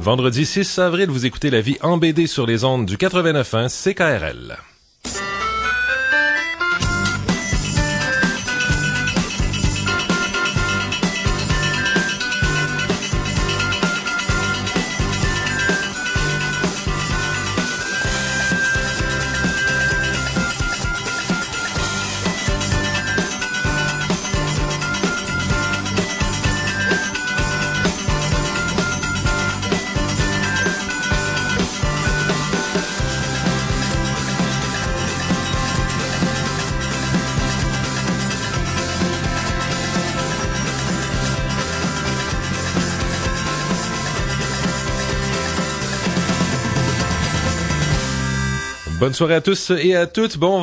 Vendredi 6 avril, vous écoutez La vie en BD sur les ondes du 89.1 CKRL. Bonne soirée à tous et à toutes. Bon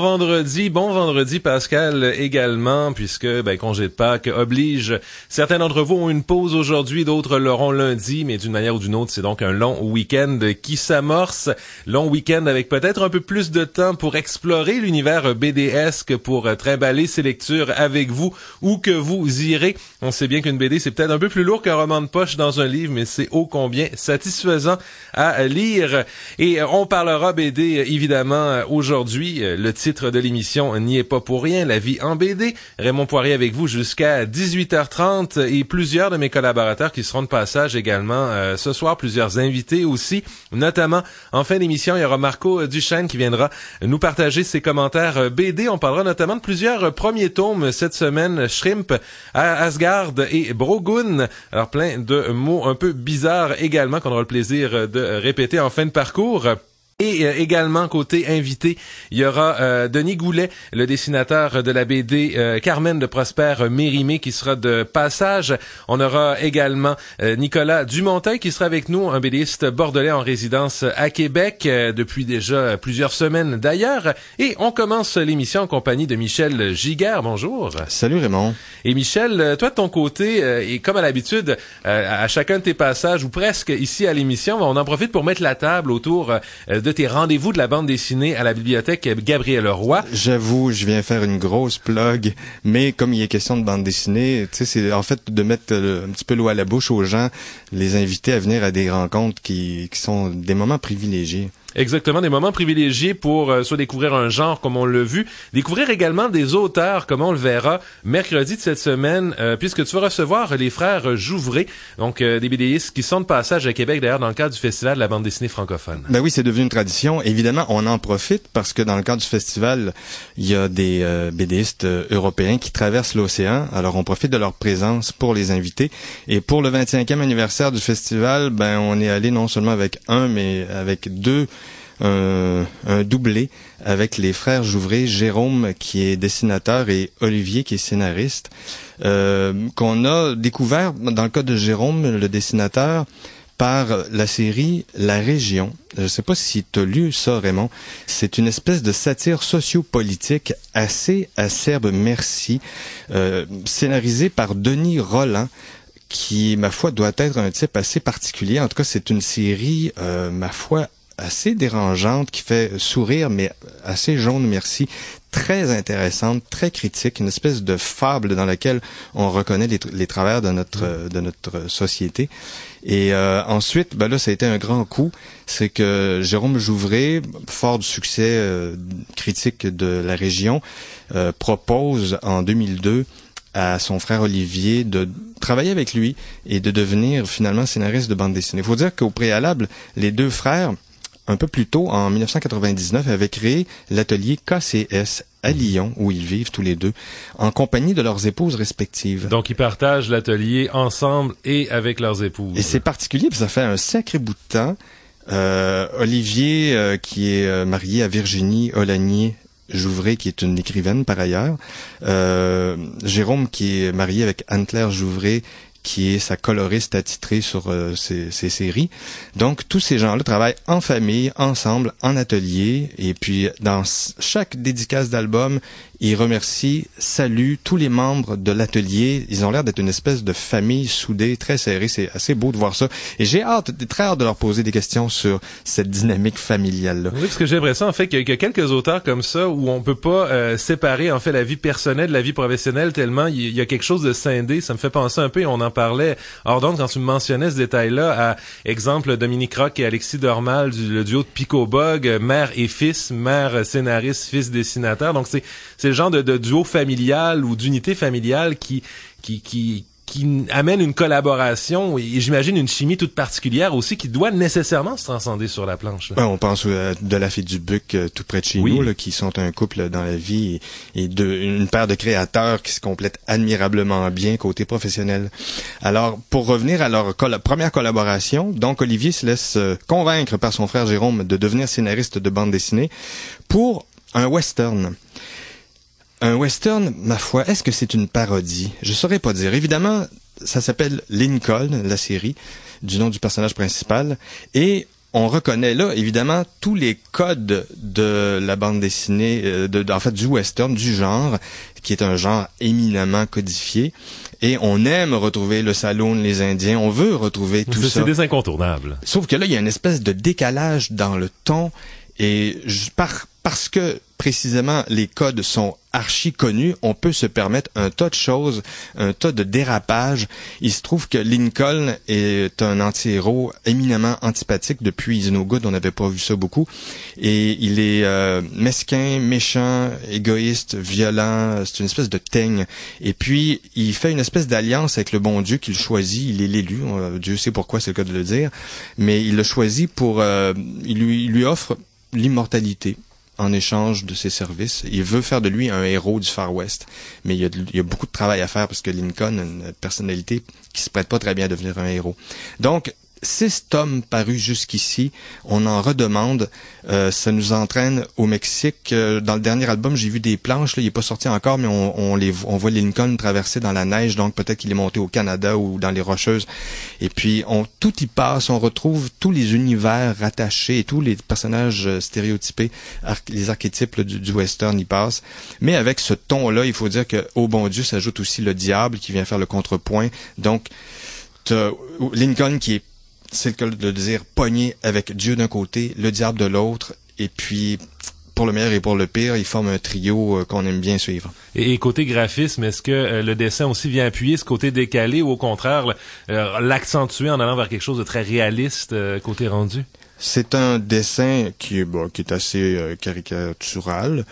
vendredi Pascal également, puisque congé de Pâques oblige. Certains d'entre vous ont une pause aujourd'hui, d'autres l'auront lundi, mais d'une manière ou d'une autre, c'est donc un long week-end qui s'amorce. Long week-end avec peut-être un peu plus de temps pour explorer l'univers BD-esque, pour trimballer ses lectures avec vous, où que vous irez. On sait bien qu'une BD, c'est peut-être un peu plus lourd qu'un roman de poche dans un livre, mais c'est ô combien satisfaisant à lire. Et on parlera BD, évidemment, aujourd'hui. Le titre de l'émission n'y est pas pour rien, La vie en BD. Raymond Poirier avec vous jusqu'à 18h30 et plusieurs de mes collaborateurs qui seront de passage également ce soir, plusieurs invités aussi, notamment en fin d'émission, il y aura Marco Duchesne qui viendra nous partager ses commentaires BD. On parlera notamment de plusieurs premiers tomes cette semaine, Shrimp, Asgard et Brogun. Alors plein de mots un peu bizarres également qu'on aura le plaisir de répéter en fin de parcours. Et également, côté invité, il y aura Denis Goulet, le dessinateur de la BD Carmen de Prosper Mérimée, qui sera de passage. On aura également Nicolas Dumonteil, qui sera avec nous, un BDiste bordelais en résidence à Québec, depuis déjà plusieurs semaines d'ailleurs. Et on commence l'émission en compagnie de Michel Giguère. Bonjour. Salut Raymond. Et Michel, toi de ton côté, et comme à l'habitude, à chacun de tes passages, ou presque ici à l'émission, on en profite pour mettre la table autour de tes rendez-vous de la bande dessinée à la bibliothèque Gabriel Roy. J'avoue, je viens faire une grosse plug, mais comme il est question de bande dessinée, tu sais, c'est en fait de mettre un petit peu l'eau à la bouche aux gens, les inviter à venir à des rencontres qui sont des moments privilégiés. Exactement, des moments privilégiés pour soit découvrir un genre comme on l'a vu, découvrir également des auteurs comme on le verra mercredi de cette semaine, puisque tu vas recevoir les frères Jouvray, donc des BDistes qui sont de passage à Québec d'ailleurs dans le cadre du festival de la bande dessinée francophone. Ben oui, c'est devenu une tradition. Évidemment, on en profite parce que dans le cadre du festival, il y a des BDistes européens qui traversent l'océan. Alors on profite de leur présence pour les inviter. Et pour le 25e anniversaire du festival, on est allé non seulement avec un, mais avec deux. Un doublé avec les frères Jouvray, Jérôme qui est dessinateur et Olivier qui est scénariste, qu'on a découvert dans le cas de Jérôme, le dessinateur, par la série La Région. Je ne sais pas si tu as lu ça, Raymond. C'est une espèce de satire sociopolitique assez acerbe, merci, scénarisée par Denis Rolland, qui, ma foi, doit être un type assez particulier. En tout cas, c'est une série, ma foi, assez dérangeante, qui fait sourire, mais assez jaune, merci. Très intéressante, très critique, une espèce de fable dans laquelle on reconnaît les travers de notre société. Et ensuite, là, ça a été un grand coup. C'est que Jérôme Jouvray, fort du succès critique de La Région, propose en 2002 à son frère Olivier de travailler avec lui et de devenir finalement scénariste de bande dessinée. Il faut dire qu'au préalable, les deux frères, un peu plus tôt, en 1999, avaient créé l'atelier KCS à Lyon, où ils vivent tous les deux, en compagnie de leurs épouses respectives. Donc, ils partagent l'atelier ensemble et avec leurs épouses. Et c'est particulier, puis ça fait un sacré bout de temps. Olivier, qui est marié à Virginie Olanier Jouvray, qui est une écrivaine par ailleurs. Jérôme, qui est marié avec Anne-Claire Jouvray, qui est sa coloriste attitrée sur ses séries. Donc, tous ces gens-là travaillent en famille, ensemble, en atelier, et puis dans chaque dédicace d'album, il remercie, salue tous les membres de l'atelier. Ils ont l'air d'être une espèce de famille soudée, très serrée. C'est assez beau de voir ça. Et j'ai très hâte de leur poser des questions sur cette dynamique familiale-là. Oui, parce que j'ai l'impression, en fait, qu'il y a quelques auteurs comme ça où on peut pas séparer, en fait, la vie personnelle de la vie professionnelle tellement il y a quelque chose de scindé. Ça me fait penser un peu, et on en parlait hors d'onde quand tu me mentionnais ce détail-là, à exemple Dominique Roch et Alexis Dormal, le duo de Pico Bog, mère et fils, mère scénariste, fils dessinateur. Donc c'est le genre de duo familial ou d'unité familiale qui amène une collaboration et j'imagine une chimie toute particulière aussi qui doit nécessairement se transcender sur la planche. Ouais, on pense de la fille du Buc tout près de chez nous, là, qui sont un couple dans la vie et une paire de créateurs qui se complètent admirablement bien côté professionnel. Alors, pour revenir à leur première collaboration, donc Olivier se laisse convaincre par son frère Jérôme de devenir scénariste de bande dessinée pour un western. Un western, ma foi, est-ce que c'est une parodie? Je saurais pas dire. Évidemment, ça s'appelle Lincoln, la série, du nom du personnage principal, et on reconnaît là, évidemment, tous les codes de la bande dessinée, en fait, du western, du genre, qui est un genre éminemment codifié. Et on aime retrouver le saloon, les Indiens, on veut retrouver tout ça. C'est des incontournables. Sauf que là, il y a une espèce de décalage dans le ton, et parce que précisément les codes sont archi connus, on peut se permettre un tas de choses, un tas de dérapages. Il se trouve que Lincoln est un anti-héros éminemment antipathique. Depuis Is No Good, on n'avait pas vu ça beaucoup. Et il est mesquin, méchant, égoïste, violent. C'est une espèce de teigne. Et puis, il fait une espèce d'alliance avec le bon Dieu qu'il choisit. Il est l'élu. Dieu sait pourquoi, c'est le cas de le dire. Mais il le choisit pour... il lui offre l'immortalité en échange de ses services. Il veut faire de lui un héros du Far West. Mais il y a beaucoup de travail à faire parce que Lincoln a une personnalité qui se prête pas très bien à devenir un héros. Donc, 6 tomes parus jusqu'ici, on en redemande. Ça nous entraîne au Mexique. Dans le dernier album, j'ai vu des planches. Là, il est pas sorti encore, mais on voit Lincoln traverser dans la neige. Donc peut-être qu'il est monté au Canada ou dans les Rocheuses. Et puis tout y passe. On retrouve tous les univers rattachés et tous les personnages stéréotypés, les archétypes là, du western y passent. Mais avec ce ton-là, il faut dire que au bon Dieu s'ajoute aussi le diable qui vient faire le contrepoint. Donc t'as Lincoln qui est, c'est le cas de le dire, pogné avec Dieu d'un côté, le diable de l'autre, et puis, pour le meilleur et pour le pire, ils forment un trio qu'on aime bien suivre. Et côté graphisme, est-ce que le dessin aussi vient appuyer ce côté décalé ou au contraire l'accentuer en allant vers quelque chose de très réaliste côté rendu? C'est un dessin qui est assez caricatural.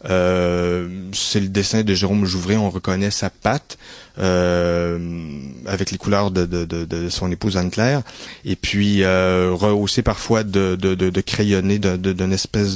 C'est le dessin de Jérôme Jouvray, on reconnaît sa patte avec les couleurs de son épouse Anne-Claire, et puis rehaussé parfois de crayonné d'une espèce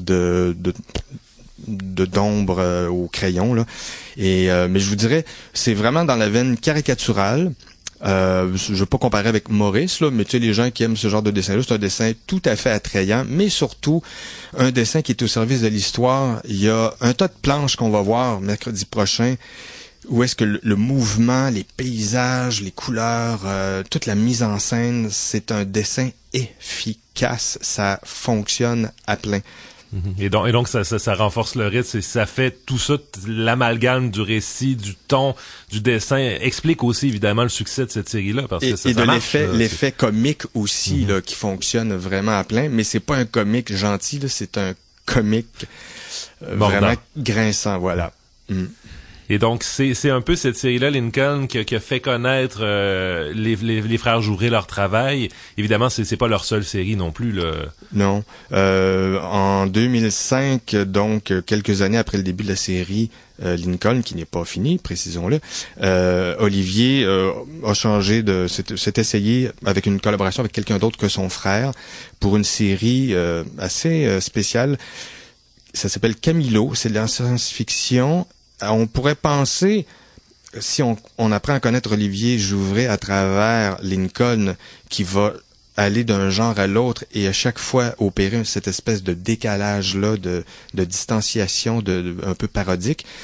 d'ombre au crayon là. Et mais je vous dirais, c'est vraiment dans la veine caricaturale. Je veux pas comparer avec Maurice, là, mais tu sais, les gens qui aiment ce genre de dessin-là, c'est un dessin tout à fait attrayant, mais surtout un dessin qui est au service de l'histoire. Il y a un tas de planches qu'on va voir mercredi prochain, où est-ce que le mouvement, les paysages, les couleurs, toute la mise en scène, c'est un dessin efficace. Ça fonctionne à plein. Et donc ça renforce le rythme, ça fait tout ça, l'amalgame du récit, du ton, du dessin, explique aussi évidemment le succès de cette série-là. Parce que ça marche, l'effet comique aussi là, qui fonctionne vraiment à plein, mais c'est pas un comique gentil, là, c'est un comique vraiment grinçant, voilà. Et donc, c'est un peu cette série-là, Lincoln, qui a fait connaître les frères Jouvray leur travail. Évidemment, c'est pas leur seule série non plus, là. Non. En 2005, donc quelques années après le début de la série Lincoln, qui n'est pas fini, précisons-le, Olivier a changé s'est essayé avec une collaboration avec quelqu'un d'autre que son frère pour une série assez spéciale. Ça s'appelle Camilo, c'est de la science-fiction. On pourrait penser, si on apprend à connaître Olivier Jouvray à travers Lincoln, qui va aller d'un genre à l'autre et à chaque fois opérer cette espèce de décalage-là, de distanciation un peu parodique,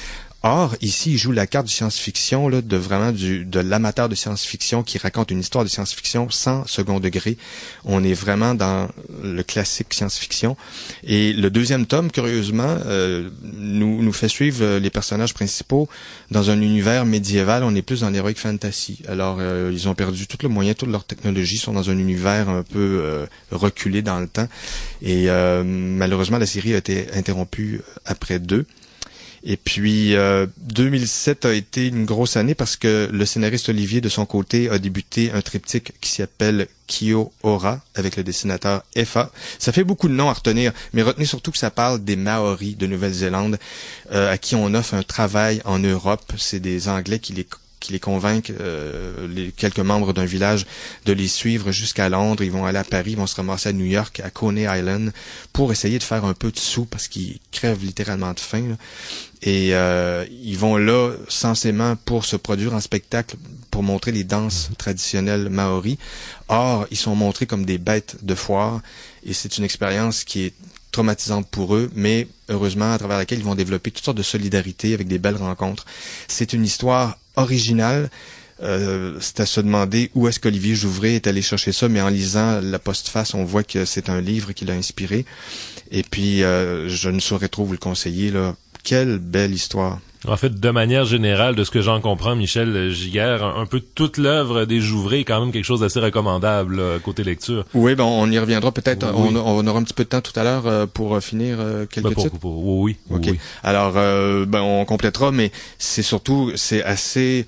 Or, ici, il joue la carte du science-fiction, là, de l'amateur de science-fiction qui raconte une histoire de science-fiction sans second degré. On est vraiment dans le classique science-fiction. Et le deuxième tome, curieusement, nous fait suivre les personnages principaux dans un univers médiéval. On est plus dans l'heroic fantasy. Alors, ils ont perdu tout le moyen, toute leur technologie, sont dans un univers un peu reculé dans le temps. Et malheureusement, la série a été interrompue après 2. Et puis, 2007 a été une grosse année parce que le scénariste Olivier, de son côté, a débuté un triptyque qui s'appelle Kyo-Ora, avec le dessinateur Effa. Ça fait beaucoup de noms à retenir, mais retenez surtout que ça parle des Maoris de Nouvelle-Zélande, à qui on offre un travail en Europe. C'est des Anglais qui les convainquent, les quelques membres d'un village, de les suivre jusqu'à Londres. Ils vont aller à Paris, ils vont se ramasser à New York, à Coney Island, pour essayer de faire un peu de sous, parce qu'ils crèvent littéralement de faim, là. Et ils vont là, censément, pour se produire en spectacle, pour montrer les danses traditionnelles maoris. Or, ils sont montrés comme des bêtes de foire, et c'est une expérience qui est traumatisante pour eux, mais heureusement, à travers laquelle ils vont développer toutes sortes de solidarité avec des belles rencontres. C'est une histoire originale. C'est à se demander où est-ce qu'Olivier Jouvray est allé chercher ça, mais en lisant la postface, on voit que c'est un livre qui l'a inspiré. Et puis, je ne saurais trop vous le conseiller, là. Quelle belle histoire. En fait, de manière générale, de ce que j'en comprends, Michel Giguère, un peu toute l'œuvre des Jouvray est quand même quelque chose d'assez recommandable, là, côté lecture. Oui, ben on y reviendra peut-être. Oui. On aura un petit peu de temps tout à l'heure pour finir quelques titres. Oui. OK. Oui. Alors, on complétera, mais c'est assez,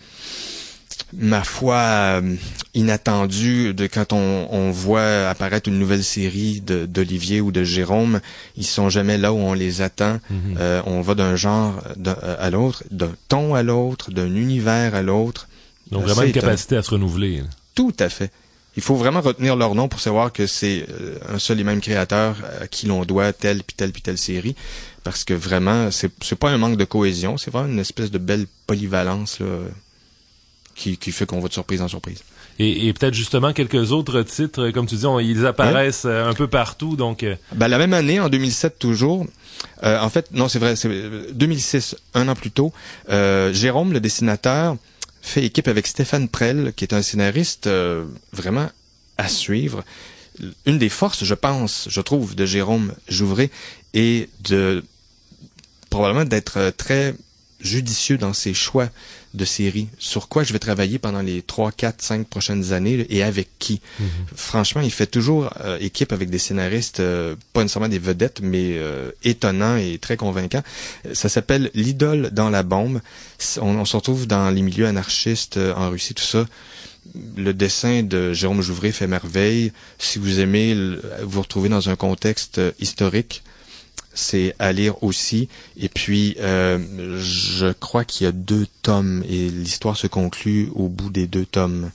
ma foi, inattendu de quand on voit apparaître une nouvelle série d'Olivier ou de Jérôme. Ils sont jamais là où on les attend. Mm-hmm. On va d'un genre à l'autre, d'un ton à l'autre, d'un univers à l'autre. Donc vraiment une capacité à se renouveler. Tout à fait. Il faut vraiment retenir leur nom pour savoir que c'est un seul et même créateur à qui l'on doit telle puis telle série. Parce que vraiment, c'est pas un manque de cohésion, c'est vraiment une espèce de belle polyvalence, là, qui fait qu'on va de surprise en surprise. Et peut-être justement quelques autres titres, comme tu dis, ils apparaissent un peu partout, donc... La même année, en 2007 toujours, en fait, non, c'est vrai, c'est 2006, un an plus tôt, Jérôme, le dessinateur, fait équipe avec Stéphane Prel, qui est un scénariste vraiment à suivre. Une des forces, je trouve, de Jérôme Jouvray est probablement d'être très judicieux dans ses choix de séries, sur quoi je vais travailler pendant les 3, 4, 5 prochaines années et avec qui. Mm-hmm. Franchement, il fait toujours équipe avec des scénaristes, pas nécessairement des vedettes, mais étonnants et très convaincants. Ça s'appelle L'idole dans la bombe. On se retrouve dans les milieux anarchistes en Russie, tout ça. Le dessin de Jérôme Jouvray fait merveille. Si vous aimez vous retrouver dans un contexte historique, c'est à lire aussi. Et puis, je crois qu'il y a 2 tomes et l'histoire se conclut au bout des 2 tomes.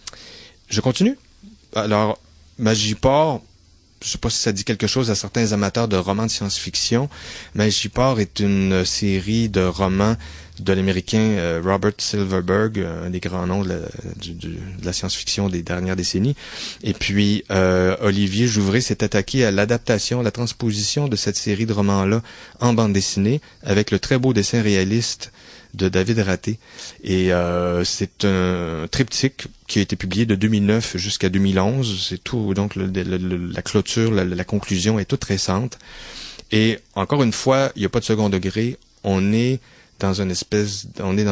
Je continue? Alors, Magiport, je sais pas si ça dit quelque chose à certains amateurs de romans de science-fiction. Magiport est une série de romans de l'américain Robert Silverberg, un des grands noms de la science-fiction des dernières décennies. Et puis, Olivier Jouvray s'est attaqué à l'adaptation, la transposition de cette série de romans-là en bande dessinée, avec le très beau dessin réaliste de David Raté. Et c'est un triptyque qui a été publié de 2009 jusqu'à 2011. C'est tout, donc la clôture, la conclusion est toute récente. Et encore une fois, il n'y a pas de second degré. On est dans une espèce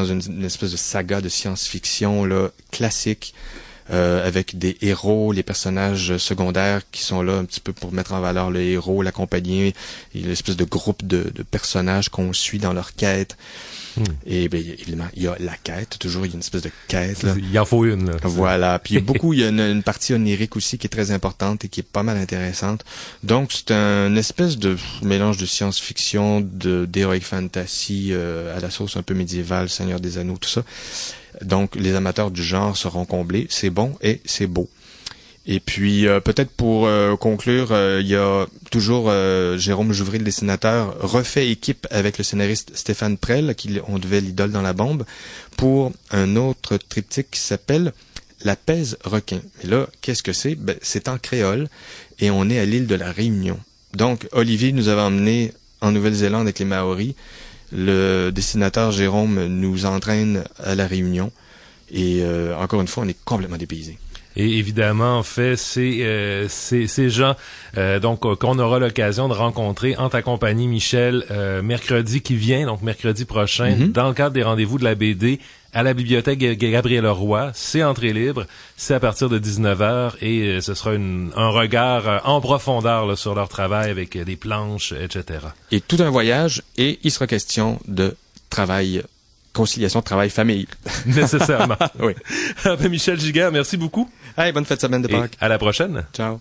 de saga de science-fiction là classique, avec des héros, les personnages secondaires qui sont là un petit peu pour mettre en valeur le héros, l'accompagner, une espèce de groupe de personnages qu'on suit dans leur quête. Et bien, évidemment, il y a la quête, toujours il y a une espèce de quête là. Il en faut une là. Voilà, puis il y a une partie onirique aussi qui est très importante et qui est pas mal intéressante. Donc c'est un espèce de mélange de science-fiction, d'heroic fantasy à la sauce un peu médiévale, Seigneur des Anneaux, tout ça. Donc les amateurs du genre seront comblés, c'est bon et c'est beau. Et puis, peut-être pour conclure, il y a toujours Jérôme Jouvray, le dessinateur, refait équipe avec le scénariste Stéphane Prel, on devait l'idole dans la bombe, pour un autre triptyque qui s'appelle La pèse requin. Mais là, qu'est-ce que c'est? Ben, c'est en créole et on est à l'île de la Réunion. Donc, Olivier nous avait emmenés en Nouvelle-Zélande avec les Maoris. Le dessinateur Jérôme nous entraîne à la réunion et encore une fois, on est complètement dépaysés. Et évidemment, en fait, c'est ces gens donc qu'on aura l'occasion de rencontrer en ta compagnie, Michel, mercredi qui vient, donc mercredi prochain, dans le cadre des rendez-vous de la BD à la bibliothèque Gabriel Roy. C'est entrée libre, c'est à partir de 19h et ce sera un regard en profondeur là, sur leur travail avec des planches, etc. Et tout un voyage et il sera question de conciliation travail-famille. Nécessairement. Oui. Michel Giguère, merci beaucoup. Hey, bonne fête de semaine de Pâques. À la prochaine. Ciao.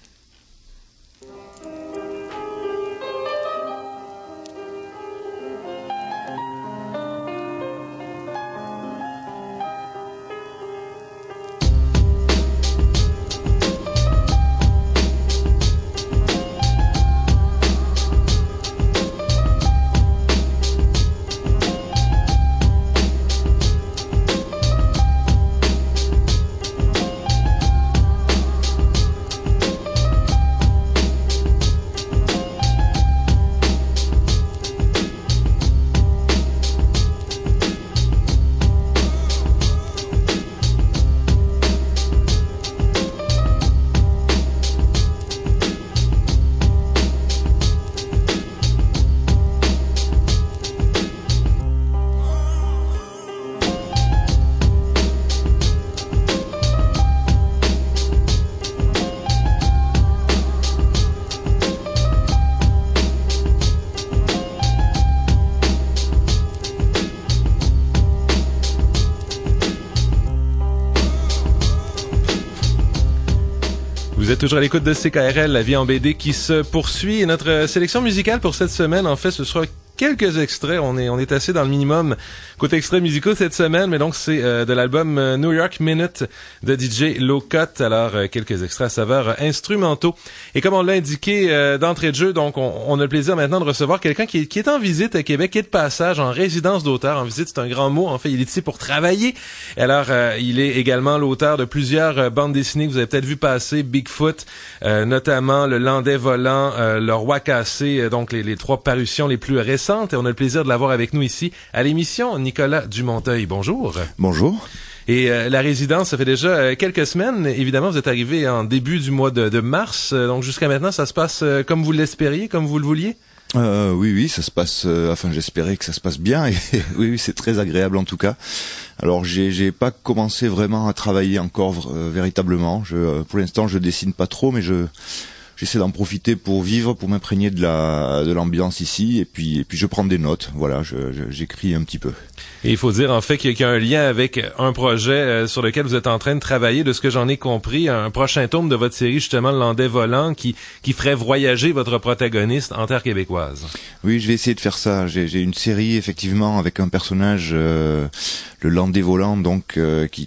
Vous êtes toujours à l'écoute de CKRL, la vie en BD qui se poursuit. Et notre sélection musicale pour cette semaine, en fait, ce sera quelques extraits. On est assez dans le minimum côté extraits musicaux cette semaine, mais donc c'est de l'album New York Minute de DJ Low Cut. Alors quelques extraits à saveur instrumentaux. Et comme on l'a indiqué d'entrée de jeu, donc on a le plaisir maintenant de recevoir quelqu'un qui est en visite à Québec, qui est de passage en résidence d'auteur. En visite, c'est un grand mot. En fait, il est ici pour travailler. Alors il est également l'auteur de plusieurs bandes dessinées que vous avez peut-être vu passer, Bigfoot, notamment Le Landais volant, Le Roi cassé, donc les trois parutions les plus récentes. Et on a le plaisir de l'avoir avec nous ici à l'émission. Nicolas Dumonteuil, bonjour. Bonjour. Et la résidence, ça fait déjà quelques semaines. Évidemment, vous êtes arrivé en début du mois de mars. Donc jusqu'à maintenant, ça se passe comme vous l'espériez, comme vous le vouliez? Oui, ça se passe. Enfin, j'espérais que ça se passe bien. Et oui, c'est très agréable en tout cas. Alors, j'ai pas commencé vraiment à travailler encore véritablement. Pour l'instant, je dessine pas trop, mais j'essaie d'en profiter pour vivre, pour m'imprégner de l'ambiance ici, et puis je prends des notes. Voilà, j'écris un petit peu. Et il faut dire en fait qu'il y a un lien avec un projet sur lequel vous êtes en train de travailler, de ce que j'en ai compris, un prochain tome de votre série justement Le Landais volant qui ferait voyager votre protagoniste en terre québécoise. Oui, je vais essayer de faire ça. J'ai une série effectivement avec un personnage, le Landais volant, donc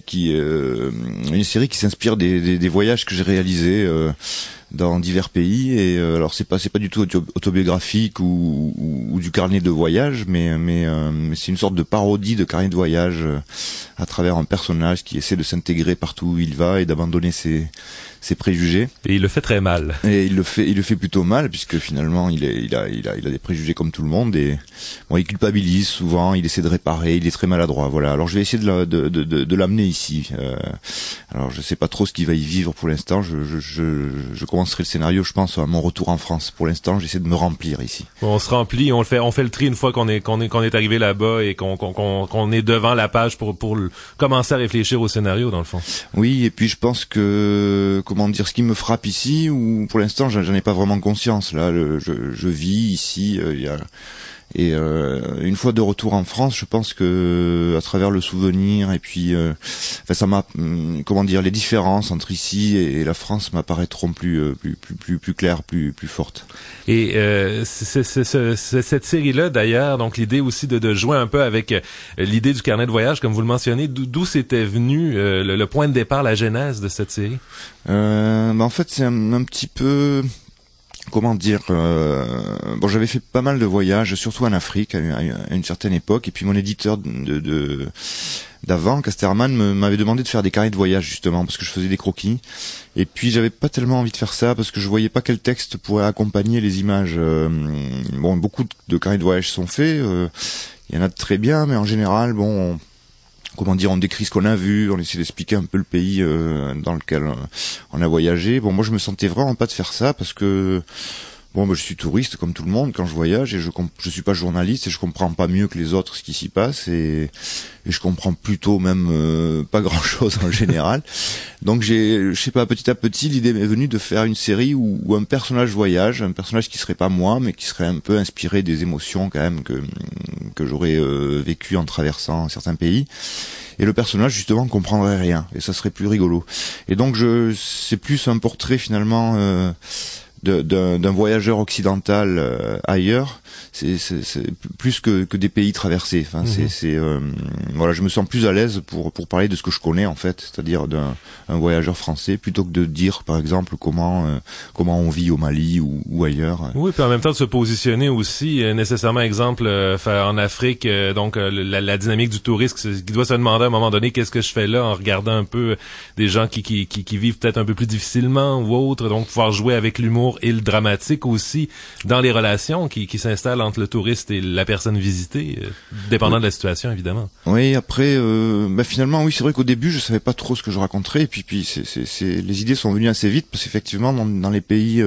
une série qui s'inspire des voyages que j'ai réalisés. Dans divers pays et alors c'est pas du tout autobiographique ou du carnet de voyage mais c'est une sorte de parodie de carnet de voyage à travers un personnage qui essaie de s'intégrer partout où il va et d'abandonner ses préjugés. Et il le fait très mal. Et il le fait plutôt mal puisque finalement il a des préjugés comme tout le monde et bon, il culpabilise souvent, il essaie de réparer, il est très maladroit. Voilà. Alors je vais essayer de l'amener ici. Alors je sais pas trop ce qu'il va y vivre pour l'instant. Je commencerai le scénario, je pense, à mon retour en France. Pour l'instant, j'essaie de me remplir ici. Bon, on se remplit, on fait le tri une fois qu'on est arrivé là-bas et qu'on est devant la page pour commencer à réfléchir au scénario dans le fond. Oui, et puis je pense que ce qui me frappe ici, ou pour l'instant, j'en ai pas vraiment conscience. Là, je vis ici. Et une fois de retour en France, je pense que à travers le souvenir et puis ça m'a les différences entre ici et la France m'apparaîtront plus claires, plus fortes. Et cette série-là d'ailleurs, donc l'idée aussi de jouer un peu avec l'idée du carnet de voyage comme vous le mentionnez, d'où c'était venu le point de départ, la genèse de cette série? En fait, c'est un petit peu comment dire, bon, j'avais fait pas mal de voyages, surtout en Afrique à une certaine époque, et puis mon éditeur d'avant, Casterman, m'avait demandé de faire des carnets de voyage justement parce que je faisais des croquis, et puis j'avais pas tellement envie de faire ça parce que je voyais pas quel texte pourrait accompagner les images. Bon, beaucoup de carnets de voyage sont faits, il y en a de très bien, mais en général, bon, comment dire, on décrit ce qu'on a vu, on essaie d'expliquer un peu le pays dans lequel on a voyagé. Bon, moi je me sentais vraiment pas de faire ça parce que bon, je suis touriste comme tout le monde quand je voyage, et je suis pas journaliste et je comprends pas mieux que les autres ce qui s'y passe, et je comprends plutôt même pas grand chose en général. Donc je sais pas, petit à petit l'idée m'est venue de faire une série où un personnage voyage, un personnage qui serait pas moi mais qui serait un peu inspiré des émotions quand même que j'aurais vécues en traversant certains pays. Et le personnage justement comprendrait rien et ça serait plus rigolo. Et donc c'est plus un portrait finalement d'un voyageur occidental ailleurs, c'est plus que des pays traversés. Enfin, voilà, je me sens plus à l'aise pour parler de ce que je connais en fait, c'est-à-dire un voyageur français, plutôt que de dire par exemple comment on vit au Mali ou ailleurs. Oui, puis en même temps de se positionner aussi nécessairement exemple en Afrique, donc la dynamique du touriste qui doit se demander à un moment donné qu'est-ce que je fais là, en regardant un peu des gens qui vivent peut-être un peu plus difficilement ou autre, donc pouvoir jouer avec l'humour et le dramatique aussi dans les relations qui s'installent entre le touriste et la personne visitée, dépendant de la situation évidemment. Oui, après finalement oui, c'est vrai qu'au début je savais pas trop ce que je raconterais, et puis les idées sont venues assez vite parce qu'effectivement dans les pays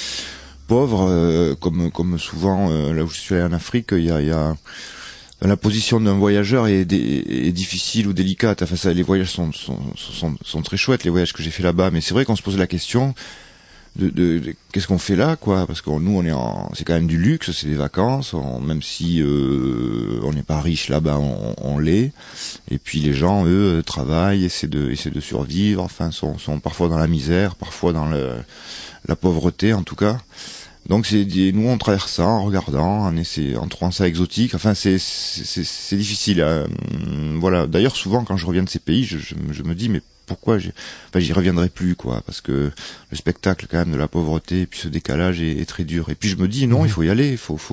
pauvres comme souvent là où je suis allé en Afrique, il y a la position d'un voyageur est difficile ou délicate. Enfin ça, les voyages sont très chouettes, les voyages que j'ai fait là-bas, mais c'est vrai qu'on se pose la question de qu'est-ce qu'on fait là, quoi, parce que nous c'est quand même du luxe, c'est des vacances, même si on n'est pas riche là-bas, on l'est, et puis les gens eux travaillent, essaient de survivre, enfin sont parfois dans la misère, parfois dans la pauvreté en tout cas. Donc nous on traverse ça en regardant, en trouvant ça exotique. Enfin c'est difficile. Voilà. D'ailleurs souvent quand je reviens de ces pays, je me dis mais pourquoi j'y reviendrai plus, quoi, parce que le spectacle quand même de la pauvreté et puis ce décalage est très dur. Et puis je me dis non, il faut y aller, il faut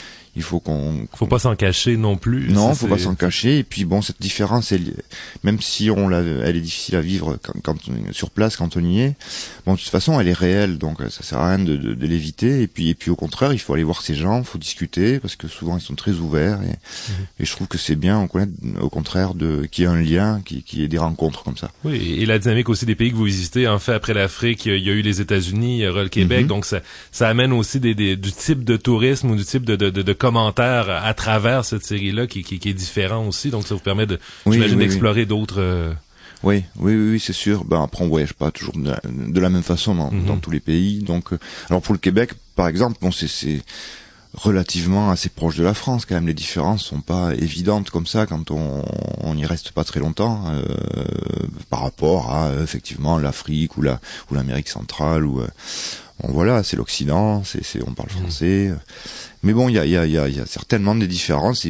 faut pas s'en cacher non plus. Non, faut pas s'en cacher. Et puis bon, cette différence, même si elle est difficile à vivre quand sur place, quand on y est, bon, de toute façon, elle est réelle, donc ça sert à rien de l'éviter. Et puis au contraire, il faut aller voir ces gens, il faut discuter, parce que souvent ils sont très ouverts. Et je trouve que c'est bien, on connaît au contraire qu'il y ait un lien, qu'il y ait des rencontres comme ça. Oui, et la dynamique aussi des pays que vous visitez. En fait, après l'Afrique, il y a eu les États-Unis, il y aura le Québec, donc ça amène aussi du type de tourisme ou du type de commentaires à travers cette série-là qui est différent aussi. Donc ça vous permet j'imagine, d'explorer d'autres. Oui, c'est sûr. Après on voyage pas toujours de la même façon dans tous les pays. Donc, alors pour le Québec, par exemple, bon, c'est relativement assez proche de la France quand même. Les différences sont pas évidentes comme ça quand on y reste pas très longtemps par rapport à effectivement l'Afrique ou l'Amérique centrale ou bon voilà, c'est l'Occident, on parle français. Mais bon, il y a certainement des différences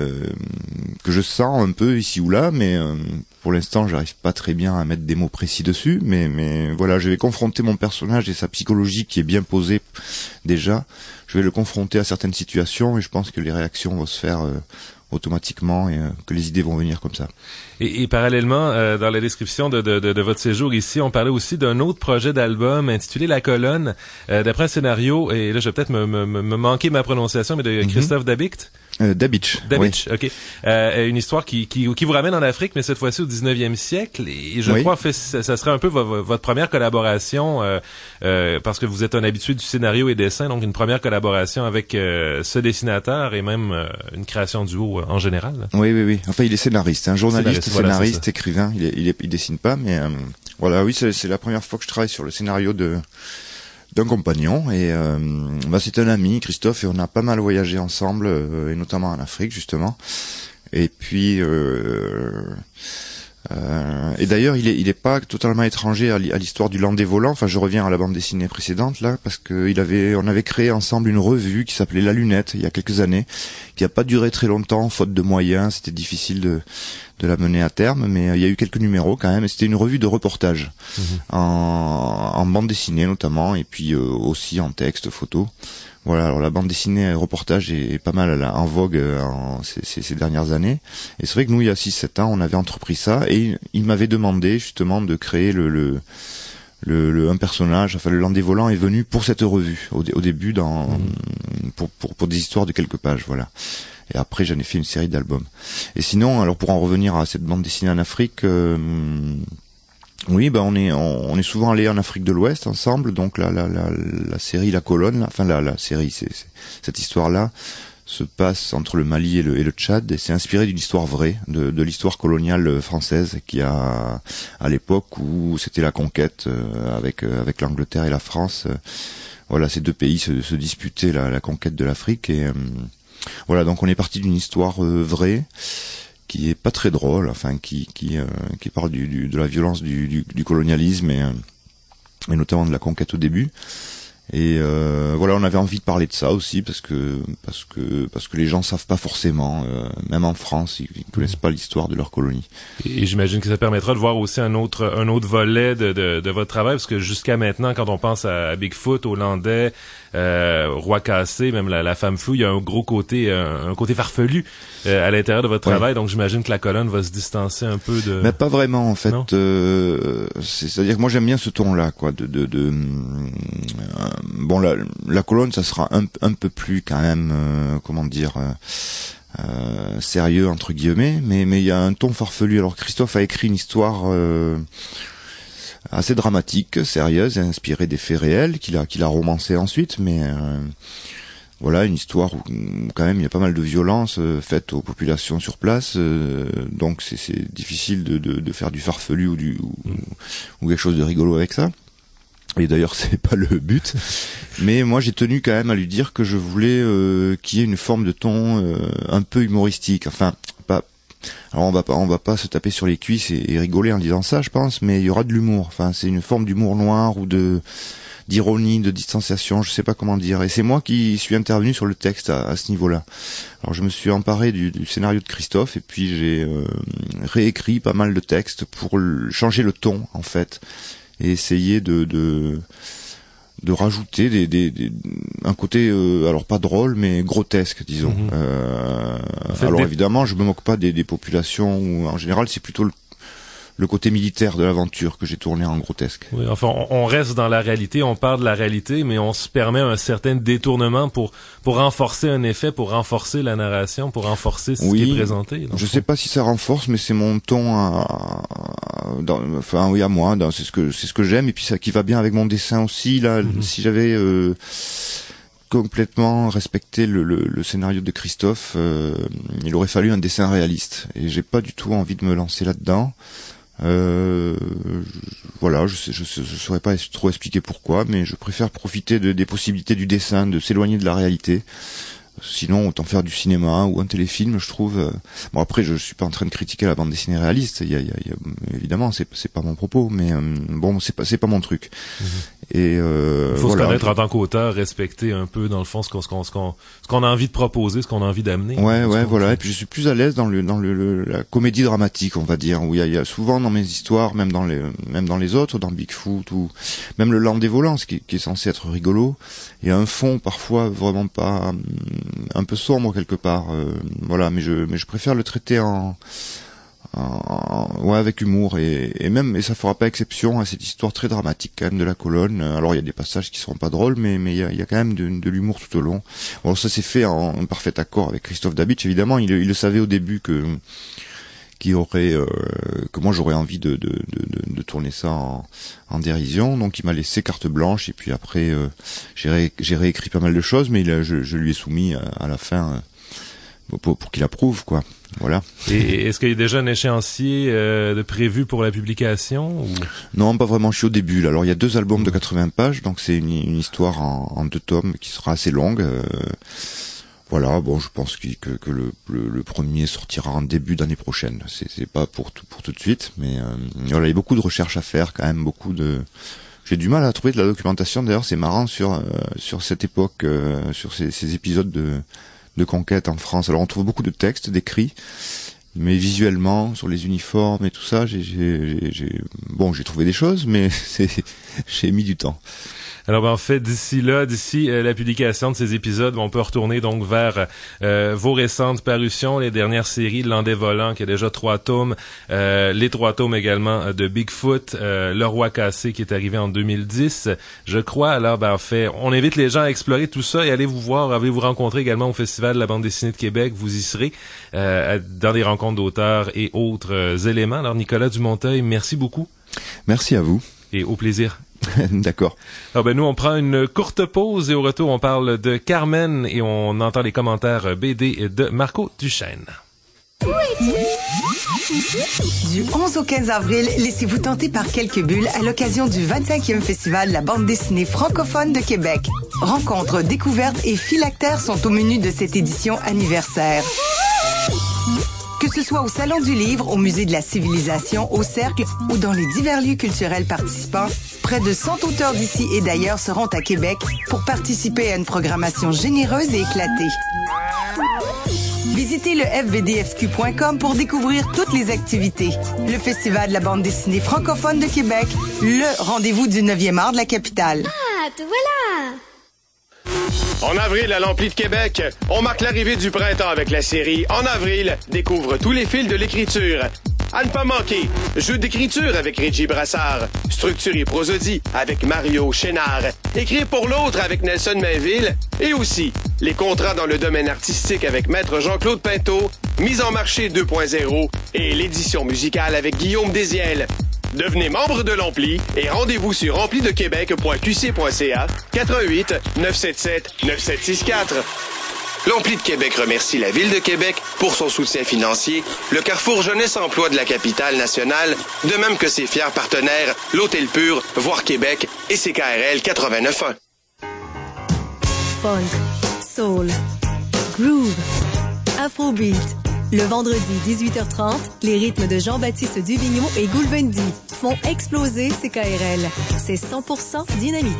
que je sens un peu ici ou là, mais pour l'instant, j'arrive pas très bien à mettre des mots précis dessus. Mais voilà, je vais confronter mon personnage et sa psychologie qui est bien posée déjà. Je vais le confronter à certaines situations et je pense que les réactions vont se faire automatiquement et que les idées vont venir comme ça. Et parallèlement, dans la description de votre séjour ici, on parlait aussi d'un autre projet d'album intitulé La Colonne, d'après un scénario, et là je vais peut-être me manquer ma prononciation, mais de Christophe Dabicht. Dabich, oui. OK. Une histoire qui vous ramène en Afrique, mais cette fois-ci au 19e siècle. Et je crois que ça serait un peu votre première collaboration, parce que vous êtes un habitué du scénario et dessin, donc une première collaboration avec ce dessinateur et même une création duo en général. Oui. Enfin, il est scénariste, un journaliste, scénariste, écrivain. Il dessine pas, mais voilà, oui, c'est la première fois que je travaille sur le scénario d'un compagnon, et c'est un ami, Christophe, et on a pas mal voyagé ensemble, et notamment en Afrique justement. Et puis et d'ailleurs il est pas totalement étranger à l'histoire du Land des volants. Enfin, je reviens à la bande dessinée précédente là, parce que on avait créé ensemble une revue qui s'appelait La Lunette il y a quelques années, qui a pas duré très longtemps faute de moyens. C'était difficile de la mener à terme, mais il y a eu quelques numéros quand même, et c'était une revue de reportage, en bande dessinée notamment, et puis aussi en texte, photo. Voilà, alors la bande dessinée reportage est pas mal en vogue ces dernières années, et c'est vrai que nous, il y a 6-7 ans, on avait entrepris ça, et il m'avait demandé justement de créer un personnage, enfin le Landais Volant est venu pour cette revue, au début pour des histoires de quelques pages, voilà. Et après, j'en ai fait une série d'albums. Et sinon, alors pour en revenir à cette bande dessinée en Afrique, oui, on est souvent allé en Afrique de l'Ouest ensemble. Donc la série La Colonne, enfin la série, c'est cette histoire-là se passe entre le Mali et le Tchad, et c'est inspiré d'une histoire vraie, de l'histoire coloniale française qui a à l'époque où c'était la conquête avec l'Angleterre et la France. Voilà, ces deux pays se disputaient la conquête de l'Afrique, et voilà, donc on est parti d'une histoire vraie qui est pas très drôle, enfin qui parle de la violence du colonialisme et notamment de la conquête au début. Et voilà, on avait envie de parler de ça aussi parce que les gens savent pas forcément, même en France, ils connaissent pas l'histoire de leur colonie. Et j'imagine que ça permettra de voir aussi un autre volet de votre travail, parce que jusqu'à maintenant, quand on pense à Bigfoot, au Landais, Roi Cassé, même la femme floue, il y a un gros côté, un côté farfelu à l'intérieur de votre travail. Donc j'imagine que la colonne va se distancer un peu de. Mais pas vraiment en fait. C'est-à-dire que moi j'aime bien ce ton-là, quoi. Bon, la colonne, ça sera un peu plus quand même, comment dire, sérieux entre guillemets, mais il y a un ton farfelu. Alors Christophe a écrit une histoire assez dramatique, sérieuse, et inspirée des faits réels qu'il a romancé ensuite, mais voilà, une histoire où quand même il y a pas mal de violence faite aux populations sur place, donc c'est difficile de faire du farfelu ou quelque chose de rigolo avec ça. Et d'ailleurs c'est pas le but, mais moi j'ai tenu quand même à lui dire que je voulais qu'il y ait une forme de ton un peu humoristique. Enfin, pas. Alors on va pas se taper sur les cuisses et rigoler en disant ça, je pense, mais il y aura de l'humour. Enfin, c'est une forme d'humour noir ou d'ironie, de distanciation, je sais pas comment dire. Et c'est moi qui suis intervenu sur le texte à ce niveau-là. Alors je me suis emparé du scénario de Christophe, et puis j'ai réécrit pas mal de textes pour changer le ton en fait, et essayer de rajouter un côté alors pas drôle mais grotesque, disons. Alors évidemment je me moque pas des populations, où en général c'est plutôt le côté militaire de l'aventure que j'ai tourné en grotesque. Oui, enfin, on reste dans la réalité, on parle de la réalité, mais on se permet un certain détournement pour renforcer un effet, pour renforcer la narration, pour renforcer ce qui est présenté. Je sais pas si ça renforce, mais c'est mon ton à moi, c'est ce que j'aime, et puis ça qui va bien avec mon dessin aussi, là. Si j'avais complètement respecté le scénario de Christophe, il aurait fallu un dessin réaliste, et j'ai pas du tout envie de me lancer là-dedans. Voilà, je saurais pas trop expliquer pourquoi, mais je préfère profiter des possibilités du dessin, de s'éloigner de la réalité. Sinon, autant faire du cinéma ou un téléfilm, je trouve. Bon, après, je suis pas en train de critiquer la bande dessinée réaliste. Il y a évidemment, c'est pas mon propos, mais bon, c'est pas mon truc. Et il faut se connaître en tant qu'auteur, respecter un peu dans le fond ce qu'on a envie de proposer, ce qu'on a envie d'amener. Ouais, voilà. Et puis je suis plus à l'aise dans la comédie dramatique, on va dire, où il y a souvent dans mes histoires, même dans les autres, dans Bigfoot ou même le Landais Volant, qui est censé être rigolo, il y a un fond parfois vraiment pas un peu sombre quelque part, voilà, mais je préfère le traiter avec humour, et ça fera pas exception à cette histoire très dramatique quand même de la colonne. Alors il y a des passages qui seront pas drôles, mais il y a quand même de l'humour tout au long. Bon, ça s'est fait en parfait accord avec Christophe Dabitsch, évidemment. Il le savait au début que moi j'aurais envie de tourner ça en dérision, donc il m'a laissé carte blanche, et puis après j'ai réécrit pas mal de choses, mais je lui ai soumis à la fin pour qu'il approuve, quoi. Voilà. Et est-ce qu'il y a déjà un échéancier de prévu pour la publication, ou... Non, pas vraiment, je suis au début là. Alors il y a 2 albums de 80 pages, donc c'est une histoire en 2 tomes qui sera assez longue. Voilà, bon, je pense que le premier sortira en début d'année prochaine. C'est pas pour tout de suite, mais voilà, il y a beaucoup de recherches à faire quand même, j'ai du mal à trouver de la documentation. D'ailleurs, c'est marrant sur cette époque, sur ces épisodes de conquête en France. Alors on trouve beaucoup de textes, d'écrits, Mais visuellement, sur les uniformes et tout ça, j'ai trouvé des choses, mais j'ai mis du temps. Alors en fait, d'ici la publication de ces épisodes, on peut retourner donc vers vos récentes parutions, les dernières séries, Landais volant qui a déjà 3 tomes, les 3 tomes également de Bigfoot, Le Roi cassé qui est arrivé en 2010, je crois. Alors en fait, on invite les gens à explorer tout ça et allez vous voir, allez vous rencontrer également au Festival de la bande dessinée de Québec. Vous y serez dans des rencontres d'auteurs et autres éléments. Alors Nicolas Dumonteil, merci beaucoup. Merci à vous. Et au plaisir. D'accord. Alors nous on prend une courte pause et au retour on parle de Carmen et on entend les commentaires BD de Marco Duchesne. Du 11 au 15 avril, laissez-vous tenter par quelques bulles à l'occasion du 25e Festival de la bande dessinée francophone de Québec. Rencontres, découvertes et phylactères sont au menu de cette édition anniversaire. Que ce soit au Salon du Livre, au Musée de la Civilisation, au Cercle ou dans les divers lieux culturels participants, près de 100 auteurs d'ici et d'ailleurs seront à Québec pour participer à une programmation généreuse et éclatée. Visitez le fbdfq.com pour découvrir toutes les activités. Le Festival de la bande dessinée francophone de Québec, le rendez-vous du 9e art de la capitale. Ah, te voilà! En avril, à l'Ampli de Québec, on marque l'arrivée du printemps avec la série En avril, découvre tous les fils de l'écriture. À ne pas manquer, jeu d'écriture avec Régie Brassard, structure et prosodie avec Mario Chénard, écrire pour l'autre avec Nelson Mainville, et aussi les contrats dans le domaine artistique avec Maître Jean-Claude Pinto, mise en marché 2.0 et l'édition musicale avec Guillaume Désiel. Devenez membre de l'Ampli et rendez-vous sur amplidequebec.qc.ca 88 977 9764. L'Ampli de Québec remercie la Ville de Québec pour son soutien financier, le Carrefour Jeunesse Emploi de la capitale nationale, de même que ses fiers partenaires, l'Hôtel Pur, Voir Québec et CKRL 89.1. Funk, soul, groove, afrobeat. Le vendredi 18h30, les rythmes de Jean-Baptiste Duvigneau et Goulvendi font exploser CKRL. C'est 100% dynamite.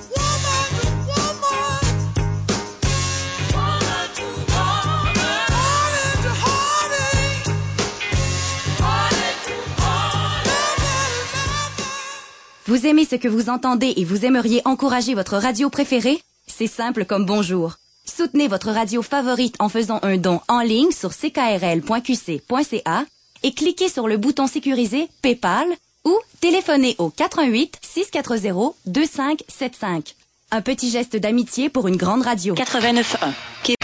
Vous aimez ce que vous entendez et vous aimeriez encourager votre radio préférée? C'est simple comme bonjour. Soutenez votre radio favorite en faisant un don en ligne sur ckrl.qc.ca et cliquez sur le bouton sécurisé PayPal ou téléphonez au 418 640 2575. Un petit geste d'amitié pour une grande radio. 89.1.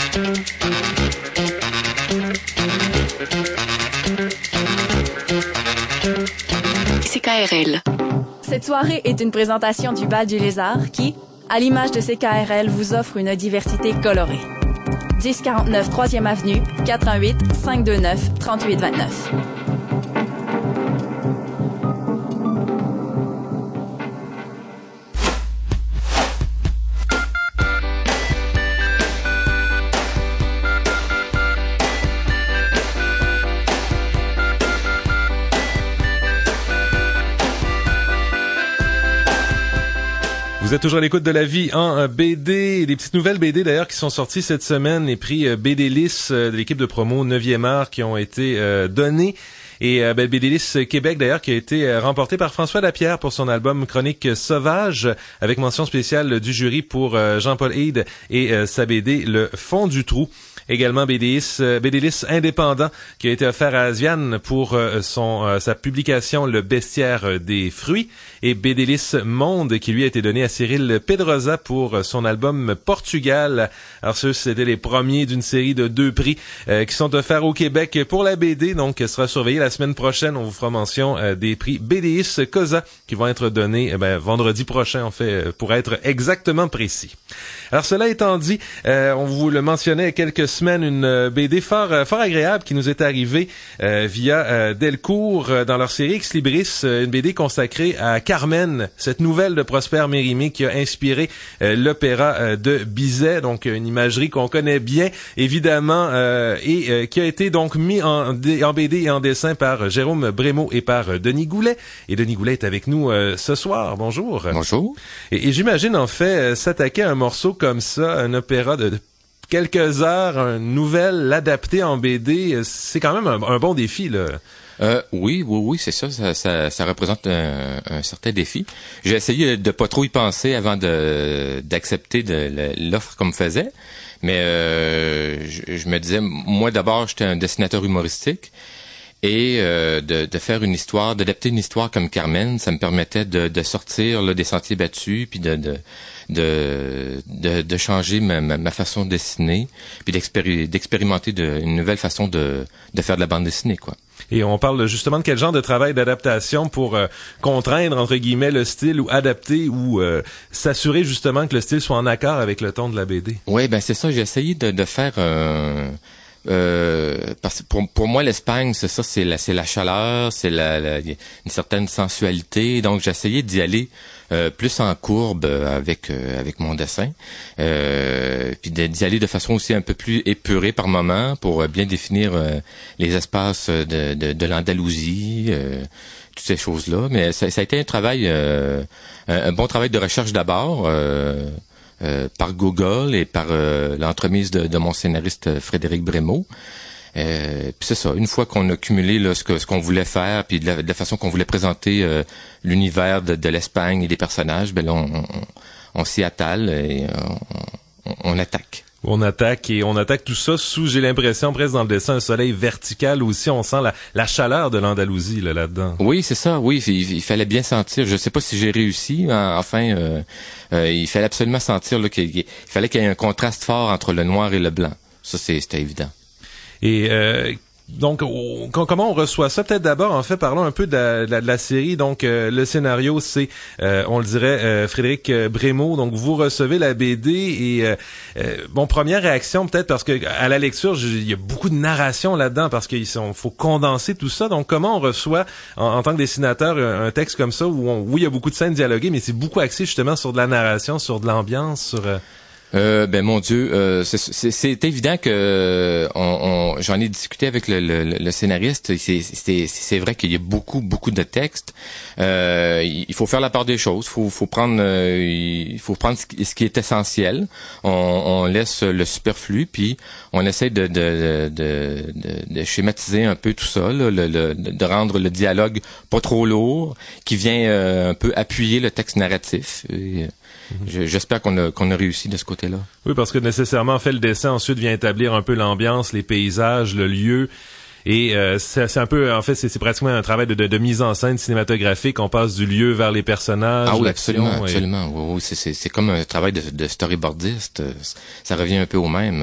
CKRL. Cette soirée est une présentation du Bal du Lézard qui, à l'image de CKRL, vous offre une diversité colorée. 1049 3e Avenue, 418 529 3829. Vous êtes toujours à l'écoute de La Vie en BD. Des petites nouvelles BD d'ailleurs qui sont sorties cette semaine. Les prix BD-Lys de l'équipe de promo 9e art qui ont été donnés. Et BD-Lys Québec d'ailleurs qui a été remporté par François Lapierre pour son album Chronique sauvage avec mention spéciale du jury pour Jean-Paul Hyde et sa BD Le fond du trou. Également BD-Lys indépendant qui a été offert à Asiane pour sa publication Le bestiaire des fruits et BD-Lys Monde qui lui a été donné à Cyril Pedrosa pour son album Portugal. Alors ceux c'était les premiers d'une série de 2 prix qui sont offerts au Québec pour la BD, donc sera surveillé la semaine prochaine. On vous fera mention des prix BD-Lys Cosa qui vont être donnés vendredi prochain en fait pour être exactement précis. Alors cela étant dit, on vous le mentionnait il y a quelques semaines, une BD fort agréable qui nous est arrivée via Delcourt dans leur série Ex Libris, une BD consacrée à Carmen, cette nouvelle de Prosper Mérimée qui a inspiré l'opéra de Bizet, donc une imagerie qu'on connaît bien évidemment et qui a été donc mis en BD et en dessin par Jérôme Brémaud et par Denis Goulet. Et Denis Goulet est avec nous ce soir. Bonjour. Bonjour. Et j'imagine en fait s'attaquer à un morceau comme ça, un opéra quelques heures, une nouvelle, l'adapter en BD, c'est quand même un bon défi, là. Oui, c'est ça. Ça représente un certain défi. J'ai essayé de pas trop y penser avant d'accepter l'offre qu'on me faisait. Mais je me disais, moi d'abord, j'étais un dessinateur humoristique. Et de faire une histoire, d'adapter une histoire comme Carmen, ça me permettait de sortir là, des sentiers battus, puis de changer ma façon de dessiner, puis d'expérimenter une nouvelle façon de faire de la bande dessinée, quoi. Et on parle justement de quel genre de travail d'adaptation pour contraindre, entre guillemets, le style ou adapter ou s'assurer justement que le style soit en accord avec le ton de la BD. Oui, ben c'est ça. J'ai essayé de faire... parce que pour moi l'Espagne c'est la chaleur, c'est une certaine sensualité, donc j'ai essayé d'y aller plus en courbe avec mon dessin, puis d'y aller de façon aussi un peu plus épurée par moment pour bien définir les espaces de l'Andalousie, toutes ces choses-là. Mais ça a été un travail, un bon travail de recherche d'abord. Par Google et par l'entremise de mon scénariste Frédéric Brémaud. Puis c'est ça, une fois qu'on a cumulé là, ce qu'on voulait faire, puis de la façon qu'on voulait présenter l'univers de l'Espagne et des personnages, ben là on s'y attale et on attaque. On attaque tout ça sous, j'ai l'impression, presque dans le dessin, un soleil vertical aussi. On sent la chaleur de l'Andalousie là-dedans. Oui, c'est ça. Oui, il fallait bien sentir. Je sais pas si j'ai réussi. Enfin, il fallait absolument sentir là, qu'il fallait qu'il y ait un contraste fort entre le noir et le blanc. Ça, c'était évident. Et donc, comment on reçoit ça? Peut-être d'abord, en fait, parlons un peu de la série. Donc, le scénario, c'est, on le dirait, Frédéric Brémaud. Donc, vous recevez la BD et, première réaction, peut-être, parce que à la lecture, il y a beaucoup de narration là-dedans, parce qu'il faut condenser tout ça. Donc, comment on reçoit, en tant que dessinateur, un texte comme ça, où il y a beaucoup de scènes dialoguées, mais c'est beaucoup axé, justement, sur de la narration, sur de l'ambiance, sur... Ben mon Dieu, c'est évident que j'en ai discuté avec le scénariste. C'est vrai qu'il y a beaucoup de textes. Il faut faire la part des choses. Faut prendre ce qui est essentiel. On laisse le superflu, puis on essaie de schématiser un peu tout ça, là, de rendre le dialogue pas trop lourd, qui vient un peu appuyer le texte narratif. Et, j'espère qu'on a réussi de ce côté-là. Oui, parce que nécessairement, en fait, le dessin ensuite vient établir un peu l'ambiance, les paysages, le lieu. Et c'est un peu, en fait, c'est pratiquement un travail de mise en scène cinématographique. On passe du lieu vers les personnages. Ah oui, absolument. Oui, c'est comme un travail de storyboardiste. Ça revient un peu au même.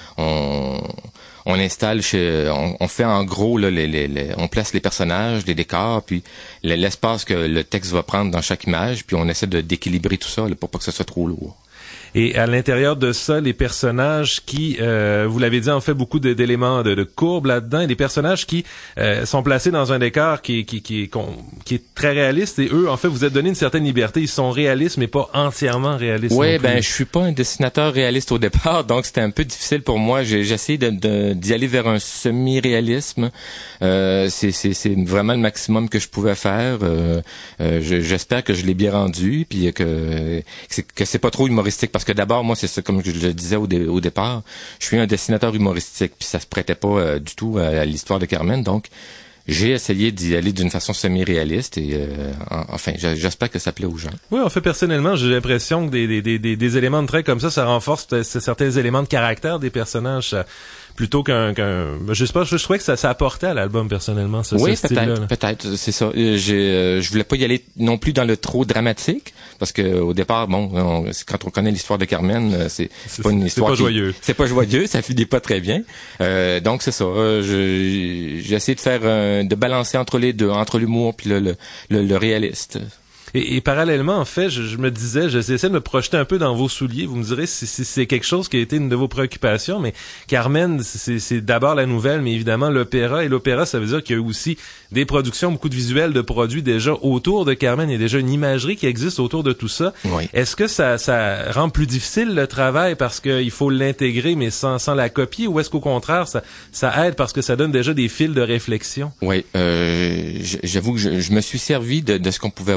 On installe on fait en gros là, on place les personnages, les décors, puis l'espace que le texte va prendre dans chaque image, puis on essaie d'équilibrer tout ça là, pour pas que ça soit trop lourd. Et à l'intérieur de ça, les personnages qui, vous l'avez dit, en fait beaucoup d'éléments de courbes là-dedans, et des personnages qui sont placés dans un décor qui est très réaliste, et eux, en fait, vous êtes donné une certaine liberté. Ils sont réalistes, mais pas entièrement réalistes. Oui, ben je suis pas un dessinateur réaliste au départ, donc c'était un peu difficile pour moi. J'ai essayé d'y aller vers un semi-réalisme. C'est vraiment le maximum que je pouvais faire. J'espère que je l'ai bien rendu, puis que c'est pas trop humoristique, parce que d'abord, moi, c'est ça, comme je le disais au départ, je suis un dessinateur humoristique, puis ça se prêtait pas du tout à l'histoire de Carmen, donc j'ai essayé d'y aller d'une façon semi-réaliste et enfin, j'espère que ça plaît aux gens. Oui, en fait, personnellement, j'ai l'impression que des éléments de trait comme ça renforce certains éléments de caractère des personnages. Plutôt je sais pas, je trouvais que ça apportait à l'album personnellement, ce style-là. Peut-être, c'est ça. Je voulais pas y aller non plus dans le trop dramatique, parce que au départ, quand on connaît l'histoire de Carmen, c'est pas une histoire. C'est pas joyeux. C'est pas joyeux, ça finit pas très bien. Donc c'est ça. J'ai essayé de balancer entre les deux, entre l'humour puis le réaliste. Et parallèlement, en fait, je me disais, j'essayais de me projeter un peu dans vos souliers. Vous me direz si c'est quelque chose qui a été une de vos préoccupations, mais Carmen, c'est d'abord la nouvelle, mais évidemment l'opéra. Et l'opéra, ça veut dire qu'il y a aussi des productions, beaucoup de visuels, de produits déjà autour de Carmen. Il y a déjà une imagerie qui existe autour de tout ça. Oui. Est-ce que ça rend plus difficile le travail parce qu'il faut l'intégrer, mais sans la copier, ou est-ce qu'au contraire, ça aide parce que ça donne déjà des fils de réflexion? Oui, j'avoue que je me suis servi de ce qu'on pouvait voir comme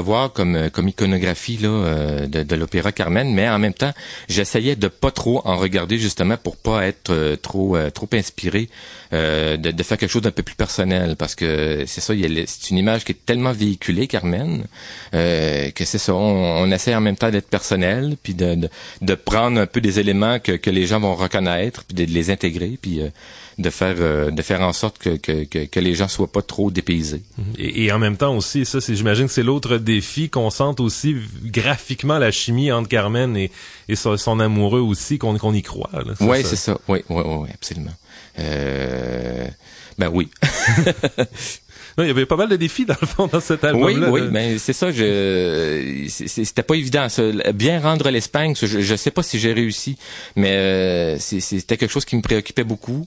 comme iconographie là de l'opéra Carmen, mais en même temps, j'essayais de pas trop en regarder justement pour pas être trop inspiré de faire quelque chose d'un peu plus personnel, parce que c'est ça, c'est une image qui est tellement véhiculée, Carmen, que c'est ça, on essaie en même temps d'être personnel, puis de prendre un peu des éléments que les gens vont reconnaître, puis de les intégrer, puis de faire en sorte que les gens soient pas trop dépaysés. Et en même temps aussi, ça, j'imagine que c'est l'autre défi, qu'on sente aussi graphiquement la chimie entre Carmen et son amoureux aussi, qu'on y croit. Oui, c'est ça. Oui, absolument. Ben oui. Non, il y avait pas mal de défis dans le fond dans cet album-là. Oui, mais c'est ça. C'était pas évident. Ça. Bien rendre l'Espagne, je sais pas si j'ai réussi, mais c'était quelque chose qui me préoccupait beaucoup.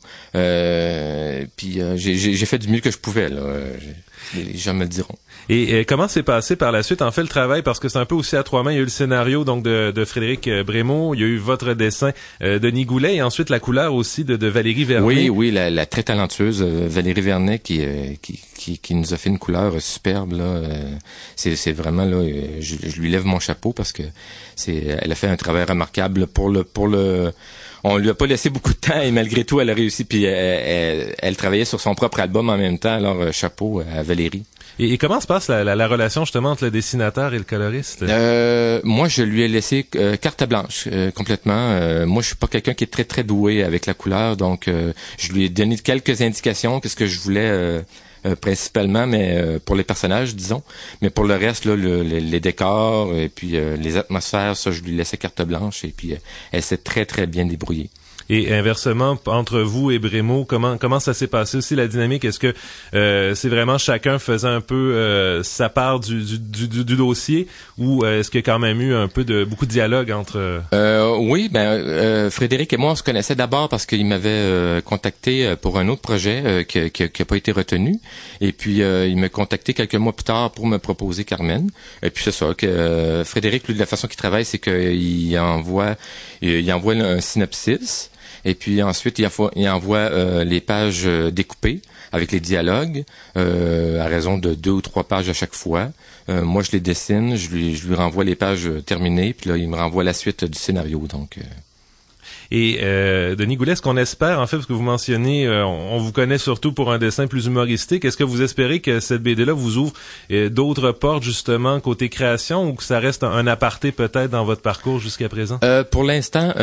Puis j'ai fait du mieux que je pouvais. Là. Les gens me le diront. Et comment s'est passé par la suite, en fait, le travail? Parce que c'est un peu aussi à trois mains. Il y a eu le scénario donc de Frédéric Brémaux, il y a eu votre dessin, Denis Goulet, et ensuite la couleur aussi de Valérie Vernet. Oui, la très talentueuse Valérie Vernet qui nous a fait une couleur superbe là. C'est vraiment là, je lui lève mon chapeau parce que elle a fait un travail remarquable pour le. On lui a pas laissé beaucoup de temps et malgré tout, elle a réussi. Puis elle travaillait sur son propre album en même temps. Alors chapeau à Valérie. Et comment se passe la relation justement entre le dessinateur et le coloriste? Moi, je lui ai laissé carte blanche complètement. Moi, je suis pas quelqu'un qui est très très doué avec la couleur, donc je lui ai donné quelques indications, qu'est-ce que je voulais principalement, mais pour les personnages, disons. Mais pour le reste, là, les décors et puis les atmosphères, ça, je lui laissais carte blanche et puis elle s'est très très bien débrouillée. Et inversement, entre vous et Brémaux, comment ça s'est passé aussi, la dynamique? Est-ce que c'est vraiment chacun faisait un peu sa part du dossier, ou est-ce qu'il y a quand même eu un peu beaucoup de dialogue entre... Oui, Frédéric et moi, on se connaissait d'abord parce qu'il m'avait contacté pour un autre projet qui a pas été retenu. Et puis, il m'a contacté quelques mois plus tard pour me proposer Carmen. Et puis, c'est ça, que Frédéric, lui, de la façon qu'il travaille, c'est qu'il envoie un synopsis. Et puis ensuite, il envoie les pages découpées avec les dialogues à raison de 2 ou 3 pages à chaque fois. Moi, je les dessine, je lui renvoie les pages terminées, puis là, il me renvoie la suite du scénario. Donc. Et Denis Goulet, ce qu'on espère, en fait, parce que vous mentionnez, on vous connaît surtout pour un dessin plus humoristique. Est-ce que vous espérez que cette BD-là vous ouvre d'autres portes, justement, côté création, ou que ça reste un aparté peut-être dans votre parcours jusqu'à présent? Pour l'instant,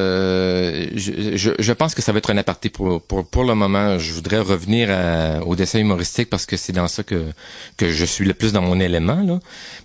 je pense que ça va être un aparté pour le moment. Je voudrais revenir au dessin humoristique parce que c'est dans ça que je suis le plus dans mon élément, là.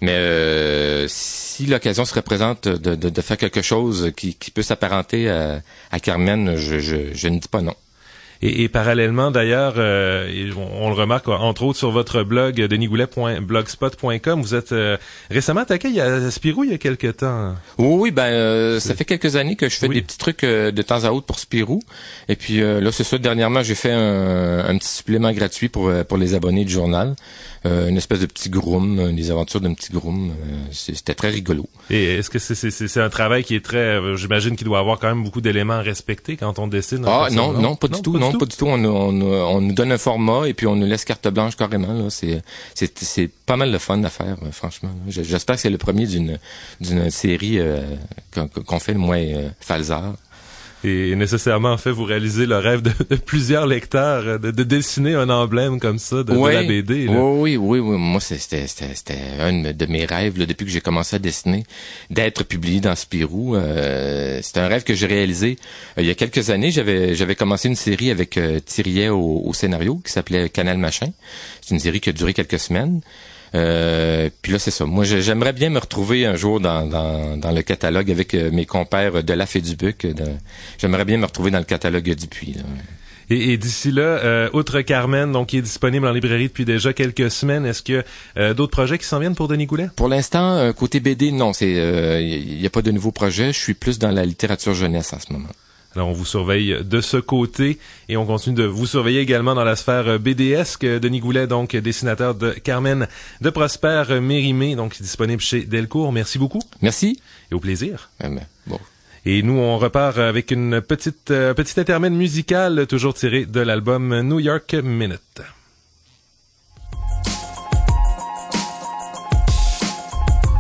Mais si l'occasion se représente de faire quelque chose qui peut s'apparenter à Carmen, je ne dis pas non. Et parallèlement, d'ailleurs, on le remarque, entre autres, sur votre blog, denisgoulet.blogspot.com, vous êtes récemment attaqué à Spirou il y a quelque temps. Oui, ça fait quelques années que je fais des petits trucs de temps à autre pour Spirou. Et puis là, c'est ça, dernièrement, j'ai fait un petit supplément gratuit pour les abonnés du journal. Une espèce de petit groom, des aventures d'un petit groom. C'était très rigolo. Et est-ce que c'est un travail qui est très... j'imagine qu'il doit avoir quand même beaucoup d'éléments à respecter quand on dessine? Non, pas du tout. Non, pas du tout. On nous donne un format et puis on nous laisse carte blanche carrément. Là. C'est pas mal de fun à faire, franchement. J'espère que c'est le premier d'une série qu'on fait, le moins Falzar. Et nécessairement, en fait, vous réalisez le rêve de plusieurs lecteurs de dessiner un emblème comme ça de la BD. Là. Oui. Moi, c'était un de mes rêves là, depuis que j'ai commencé à dessiner, d'être publié dans Spirou. C'était un rêve que j'ai réalisé il y a quelques années. J'avais commencé une série avec Thiriet au scénario qui s'appelait Canal Machin. C'est une série qui a duré quelques semaines. Puis là, c'est ça. Moi, j'aimerais bien me retrouver un jour dans le catalogue avec mes compères de Laf et Dubuc. J'aimerais bien me retrouver dans le catalogue Dupuis. Là. Et d'ici là, outre Carmen, donc qui est disponible en librairie depuis déjà quelques semaines, est-ce qu'il y a d'autres projets qui s'en viennent pour Denis Goulet? Pour l'instant, côté BD, non. Il y a pas de nouveaux projets. Je suis plus dans la littérature jeunesse en ce moment. Alors, on vous surveille de ce côté et on continue de vous surveiller également dans la sphère BDesque. Denis Goulet, donc dessinateur de Carmen de Prosper Mérimée, donc disponible chez Delcourt. Merci beaucoup. Merci. Et au plaisir. Bon. Et nous, on repart avec une petit intermède musical, toujours tiré de l'album New York Minute.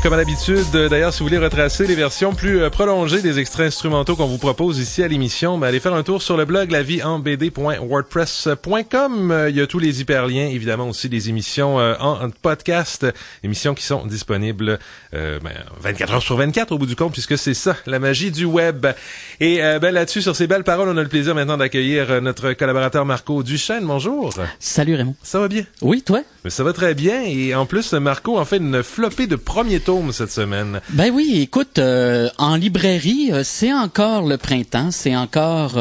comme à l'habitude, d'ailleurs, si vous voulez retracer les versions plus prolongées des extraits instrumentaux qu'on vous propose ici à l'émission, allez faire un tour sur le blog laviehenbd.wordpress.com. Il y a tous les hyperliens, évidemment aussi des émissions en podcast, émissions qui sont disponibles 24 heures sur 24 au bout du compte, puisque c'est ça, la magie du web. Et là-dessus, sur ces belles paroles, on a le plaisir maintenant d'accueillir notre collaborateur Marco Duchesne. Bonjour. Salut Raymond. Ça va bien? Oui, toi? Mais ça va très bien. Et en plus, Marco en fait une flopée de premiers tomes cette semaine. Ben oui, écoute, en librairie, c'est encore le printemps, c'est encore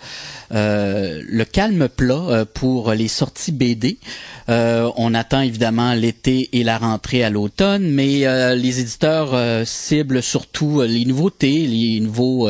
le calme plat pour les sorties BD. On attend évidemment l'été et la rentrée à l'automne, mais les éditeurs ciblent surtout les nouveautés, les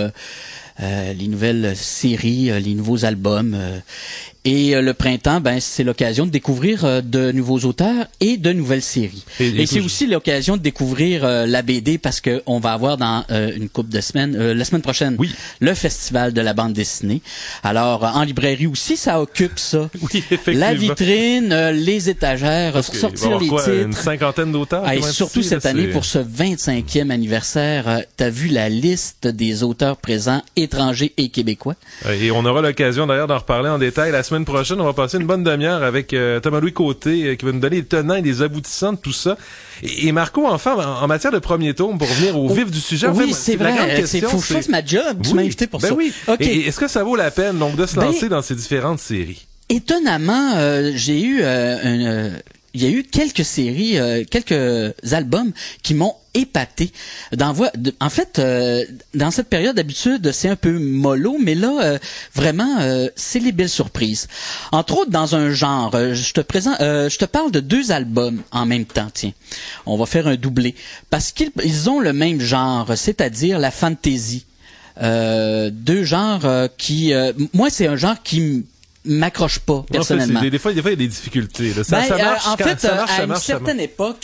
nouvelles séries, les nouveaux albums. Et le printemps, c'est l'occasion de découvrir de nouveaux auteurs et de nouvelles séries. Et c'est aussi l'occasion de découvrir la BD parce que on va avoir dans une couple de semaines, la semaine prochaine, le festival de la bande dessinée. Alors en librairie aussi, ça occupe ça. Oui, effectivement. La vitrine, les étagères, sortir les titres. Une cinquantaine d'auteurs. Et surtout cette année pour ce 25e anniversaire, t'as vu la liste des auteurs présents, étrangers et québécois. Et on aura l'occasion d'ailleurs d'en reparler en détail la semaine prochaine. On va passer une bonne demi-heure avec Thomas-Louis Côté qui va nous donner les tenants et les aboutissants de tout ça. Et Marco, enfin, en matière de premier tome, pour venir au vif du sujet, oui, c'est vrai. La grande question, faut que je fasse ma job. Tu m'as invité pour ça. Oui. Okay. Et est-ce que ça vaut la peine donc de se lancer dans ces différentes séries? Étonnamment, j'ai eu il y a eu quelques séries, quelques albums qui m'ont épaté. En fait, dans cette période d'habitude, c'est un peu mollo, mais là, vraiment, c'est les belles surprises. Entre autres, dans un genre, je te parle de 2 albums en même temps. Tiens, on va faire un doublé parce qu'ils ont le même genre, c'est-à-dire la fantasy. 2 genres qui, moi, c'est un genre qui m'accroche pas personnellement. En fait, des fois il y a des difficultés. Là. Ça marche. En fait, à une certaine époque,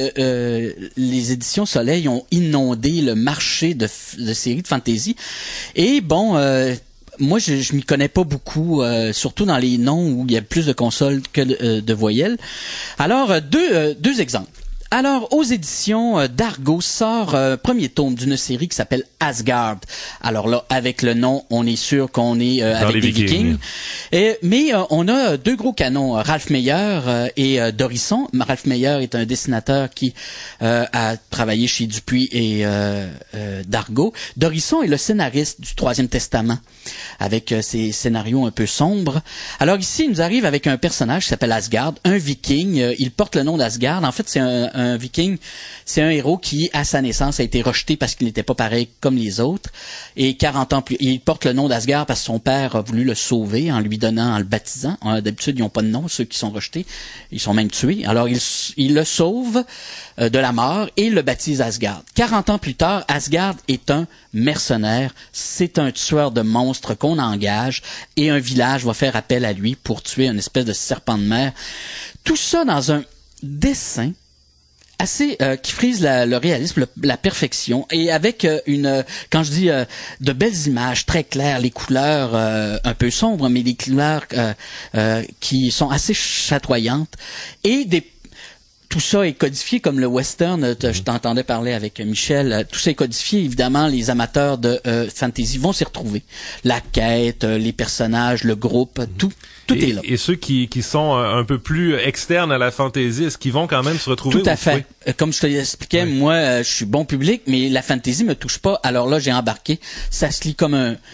les éditions Soleil ont inondé le marché de séries de fantasy. Et bon, moi, je m'y connais pas beaucoup, surtout dans les noms où il y a plus de consonnes que de voyelles. Alors, deux exemples. Alors, aux éditions d'Argo sort premier tome d'une série qui s'appelle Asgard. Alors là, avec le nom, on est sûr qu'on est avec des Vikings. Mais on a 2 gros canons, Ralph Meyer et Dorisson. Ralph Meyer est un dessinateur qui a travaillé chez Dupuis et d'Argo. Dorisson est le scénariste du Troisième Testament, avec ses scénarios un peu sombres. Alors ici, il nous arrive avec un personnage qui s'appelle Asgard, un Viking. Il porte le nom d'Asgard. En fait, c'est un Viking, c'est un héros qui, à sa naissance, a été rejeté parce qu'il n'était pas pareil comme les autres. Et 40 ans plus, il porte le nom d'Asgard parce que son père a voulu le sauver en lui donnant, en le baptisant. D'habitude, ils n'ont pas de nom, ceux qui sont rejetés. Ils sont même tués. Alors, il le sauve de la mort et le baptise Asgard. 40 ans plus tard, Asgard est un mercenaire. C'est un tueur de monstres qu'on engage et un village va faire appel à lui pour tuer une espèce de serpent de mer. Tout ça dans un dessin assez qui frise le réalisme, la perfection, et avec quand je dis de belles images très claires, les couleurs un peu sombres, mais les couleurs qui sont assez chatoyantes, et tout ça est codifié comme le western. Je t'entendais parler avec Michel. Tout ça est codifié. Évidemment, les amateurs de fantasy vont s'y retrouver. La quête, les personnages, le groupe, tout est là. Et ceux qui sont un peu plus externes à la fantasy, est-ce qu'ils vont quand même se retrouver? Tout à fait. Comme je te l'expliquais, moi, je suis bon public, mais la fantasy me touche pas. Alors là, j'ai embarqué. Ça se lit comme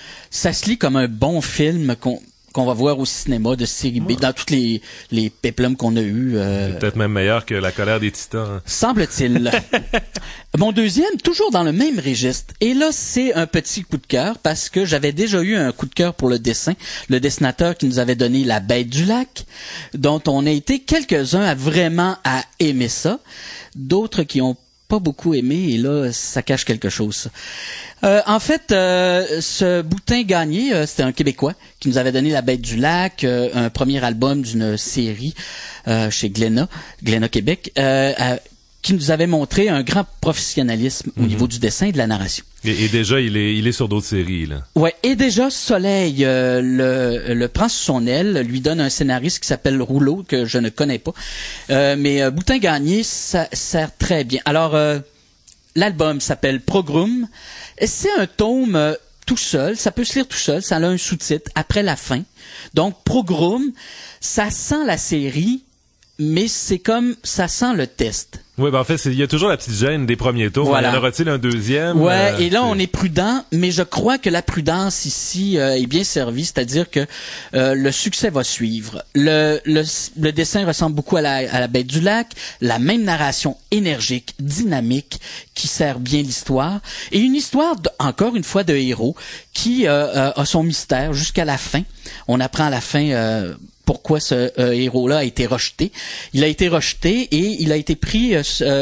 un bon film qu'on va voir au cinéma de série B, dans toutes les péplums qu'on a eu. Peut-être même meilleur que La colère des titans. Hein. Semble-t-il. Mon deuxième, toujours dans le même registre. Et là, c'est un petit coup de cœur parce que j'avais déjà eu un coup de cœur pour le dessin. Le dessinateur qui nous avait donné La Bête du Lac, dont on a été quelques-uns à aimer ça. D'autres qui ont pas beaucoup aimé, et là, ça cache quelque chose. En fait, ce Boutin Gagné, c'était un Québécois qui nous avait donné La Bête du Lac, un premier album d'une série chez Glénat Québec, qui nous avait montré un grand professionnalisme au niveau du dessin et de la narration. Et déjà, il est sur d'autres séries, là. Ouais, et déjà, Soleil le prend sous son aile, lui donne un scénariste qui s'appelle Rouleau, que je ne connais pas. Mais Boutin Gagné, ça sert très bien. Alors, l'album s'appelle Progrum. C'est un tome tout seul, ça peut se lire tout seul, ça a un sous-titre après la fin. Donc Progrum, ça sent la série, mais c'est comme ça sent le test. Oui, ben en fait, il y a toujours la petite gêne des premiers tours. Voilà. Y en aura-t-il un deuxième? Ouais, et là, on est prudent, mais je crois que la prudence ici est bien servie, c'est-à-dire que le succès va suivre. Le dessin ressemble beaucoup à la Bête du Lac, la même narration énergique, dynamique, qui sert bien l'histoire, et une histoire, encore une fois, de héros qui a son mystère jusqu'à la fin. On apprend à la fin... pourquoi ce héros-là a été rejeté. Il a été rejeté et il a été pris...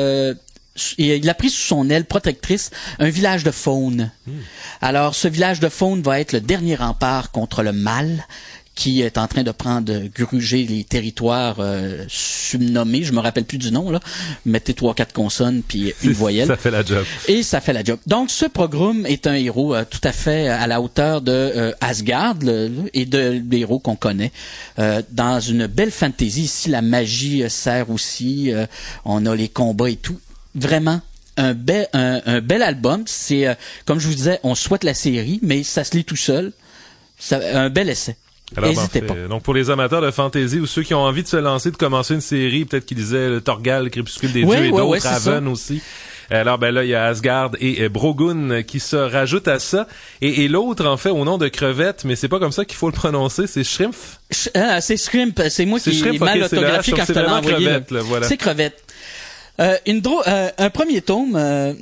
il a pris sous son aile protectrice un village de faune. Alors, ce village de faune va être le dernier rempart contre le mal qui est en train de gruger les territoires subnommés. Je me rappelle plus du nom, là. Mettez 3-4 consonnes puis une voyelle. Ça fait la job. Et ça fait la job. Donc, ce Progrum est un héros tout à fait à la hauteur de Asgard et des héros qu'on connaît. Dans une belle fantasy. Ici, la magie sert aussi. On a les combats et tout. Vraiment, un bel album. C'est, comme je vous disais, on souhaite la série, mais ça se lit tout seul. Un bel essai. Alors, n'hésitez pas. Donc, pour les amateurs de fantasy ou ceux qui ont envie de se lancer, de commencer une série, peut-être qu'ils lisaient le Torgal, le Crépuscule des Dieux et d'autres, Raven aussi. Alors, ben là, il y a Asgard et Brogun qui se rajoutent à ça. Et l'autre, en fait, au nom de crevette, mais c'est pas comme ça qu'il faut le prononcer, c'est Shrimpf. C'est Shrimp, c'est moi qui ai mal orthographié quand je te l'ai envoyé. Crevette, là, voilà. C'est crevette. Un premier tome,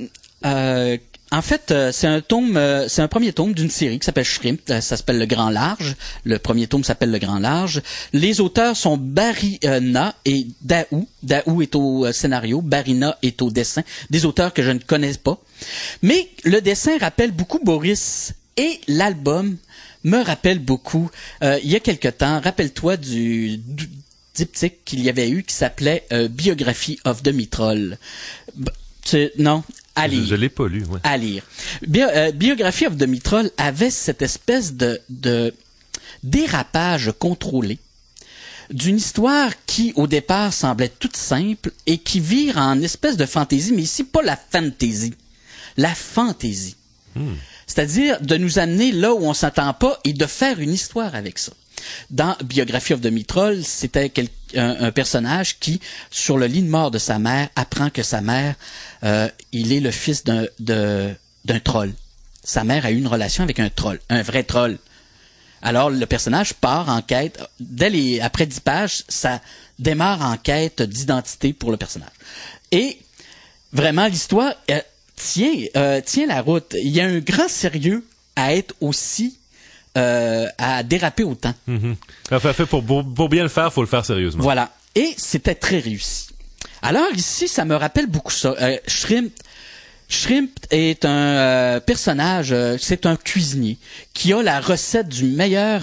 en fait, c'est un premier tome d'une série qui s'appelle Shrimp. Ça s'appelle Le Grand Large. Le premier tome s'appelle Le Grand Large. Les auteurs sont Barina et Daou. Daou est au scénario, Barina est au dessin. Des auteurs que je ne connais pas. Mais le dessin rappelle beaucoup Boris et l'album me rappelle beaucoup. Il y a quelque temps, rappelle-toi du diptyque qu'il y avait eu qui s'appelait Biography of Demi Troll. Non. À lire. Je l'ai pas lu, ouais. À lire. Biography of Demi Troll avait cette espèce de dérapage contrôlé d'une histoire qui, au départ, semblait toute simple et qui vire en espèce de fantaisie, mais ici, pas la fantaisie. La fantaisie. C'est-à-dire de nous amener là où on s'attend pas et de faire une histoire avec ça. Dans Biography of Demi Troll, c'était un personnage qui, sur le lit de mort de sa mère, apprend que sa mère, il est le fils d'un troll. Sa mère a eu une relation avec un troll, un vrai troll. Alors, le personnage part en quête, après 10 pages, ça démarre en quête d'identité pour le personnage. Et, vraiment, l'histoire tient la route. Il y a un grand sérieux à être aussi à déraper autant. Enfin, pour bien le faire, faut le faire sérieusement. Voilà. Et c'était très réussi. Alors ici, ça me rappelle beaucoup ça. Shrimp est un personnage, c'est un cuisinier qui a la recette du meilleur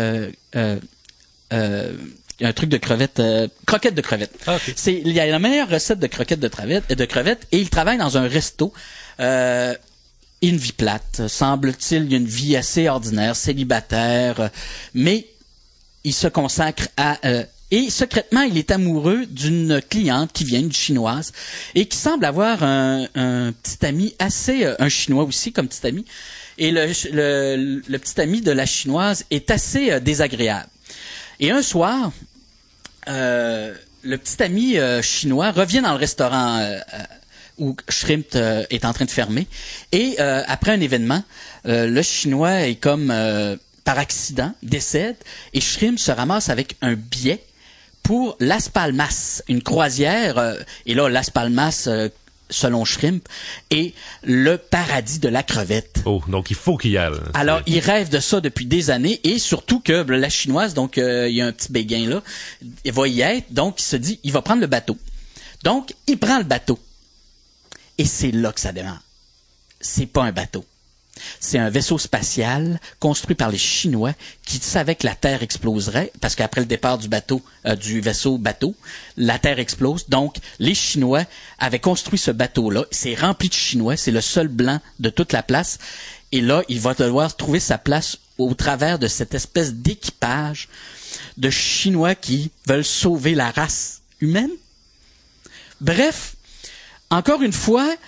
un truc de crevettes, croquettes de crevettes. Ah, okay. Il y a la meilleure recette de croquettes de crevettes et il travaille dans un resto. Une vie plate, semble-t-il, il y a une vie assez ordinaire, célibataire, mais il se consacre et secrètement, il est amoureux d'une cliente qui vient, une chinoise, et qui semble avoir un petit ami un chinois aussi comme petit ami, et le petit ami de la chinoise est assez désagréable. Et un soir, le petit ami chinois revient dans le restaurant où Shrimp est en train de fermer. Et après un événement, le Chinois est comme par accident, décède, et Shrimp se ramasse avec un billet pour Las Palmas, une croisière. Et là, Las Palmas, selon Shrimp, est le paradis de la crevette. Oh, donc il faut qu'il y aille. Alors, il rêve de ça depuis des années, et surtout que la Chinoise, donc il y a un petit béguin là, il va y être, donc il se dit, il va prendre le bateau. Donc, il prend le bateau. Et c'est là que ça démarre. C'est pas un bateau. C'est un vaisseau spatial construit par les Chinois qui savaient que la Terre exploserait parce qu'après le départ du vaisseau bateau, la Terre explose. Donc, les Chinois avaient construit ce bateau-là. C'est rempli de Chinois. C'est le seul blanc de toute la place. Et là, il va devoir trouver sa place au travers de cette espèce d'équipage de Chinois qui veulent sauver la race humaine. Bref, encore une fois,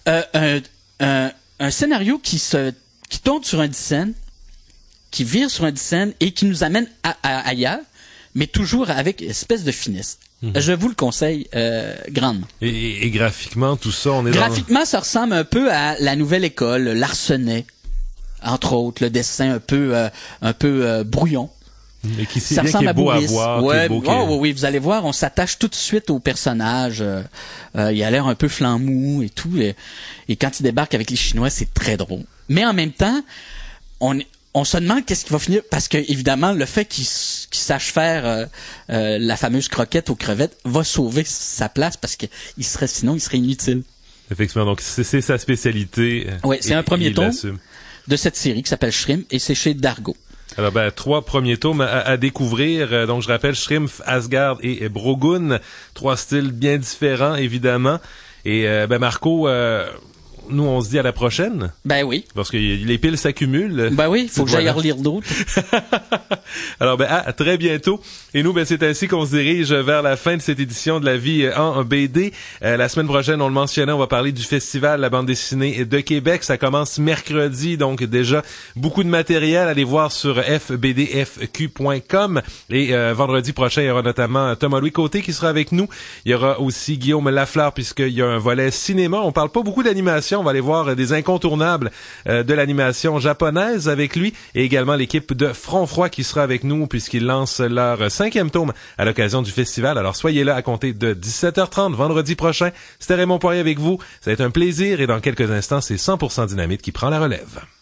un scénario qui tourne sur un dixaine, qui vire sur un dixaine et qui nous amène ailleurs, mais toujours avec une espèce de finesse. Je vous le conseille grandement. Et graphiquement, tout ça, Graphiquement, ça ressemble un peu à la nouvelle école, Larsenet, entre autres, le dessin un peu brouillon. Et ça ressemble à beau à voir. Ouais, oui, vous allez voir, on s'attache tout de suite au personnage. Il a l'air un peu flamou et tout. Et quand il débarque avec les Chinois, c'est très drôle. Mais en même temps, on se demande qu'est-ce qui va finir, parce que évidemment le fait qu'il sache faire la fameuse croquette aux crevettes va sauver sa place, parce que sinon il serait inutile. Effectivement, donc c'est sa spécialité. Oui, c'est un premier tome de cette série qui s'appelle Shrimp et c'est chez Dargaud. Alors 3 premiers tomes à découvrir. Donc je rappelle Shrimp, Asgard et Brogun, 3 styles bien différents évidemment. Et Marco, nous, on se dit à la prochaine. Ben oui. Parce que les piles s'accumulent. Ben oui, il faut que j'aille relire d'autres. Alors, à très bientôt. Et nous, c'est ainsi qu'on se dirige vers la fin de cette édition de La Vie en BD. La semaine prochaine, on le mentionnait, on va parler du Festival La Bande Dessinée de Québec. Ça commence mercredi, donc déjà beaucoup de matériel. Allez voir sur fbdfq.com. Et vendredi prochain, il y aura notamment Thomas-Louis Côté qui sera avec nous. Il y aura aussi Guillaume Lafleur, puisqu'il y a un volet cinéma. On parle pas beaucoup d'animation. On va aller voir des incontournables de l'animation japonaise avec lui, et également l'équipe de Front Froid qui sera avec nous puisqu'ils lancent leur 5e tome à l'occasion du festival. Alors soyez là à compter de 17h30 vendredi prochain. C'était Raymond Poirier avec vous. Ça va être un plaisir, et dans quelques instants, c'est 100% Dynamite qui prend la relève.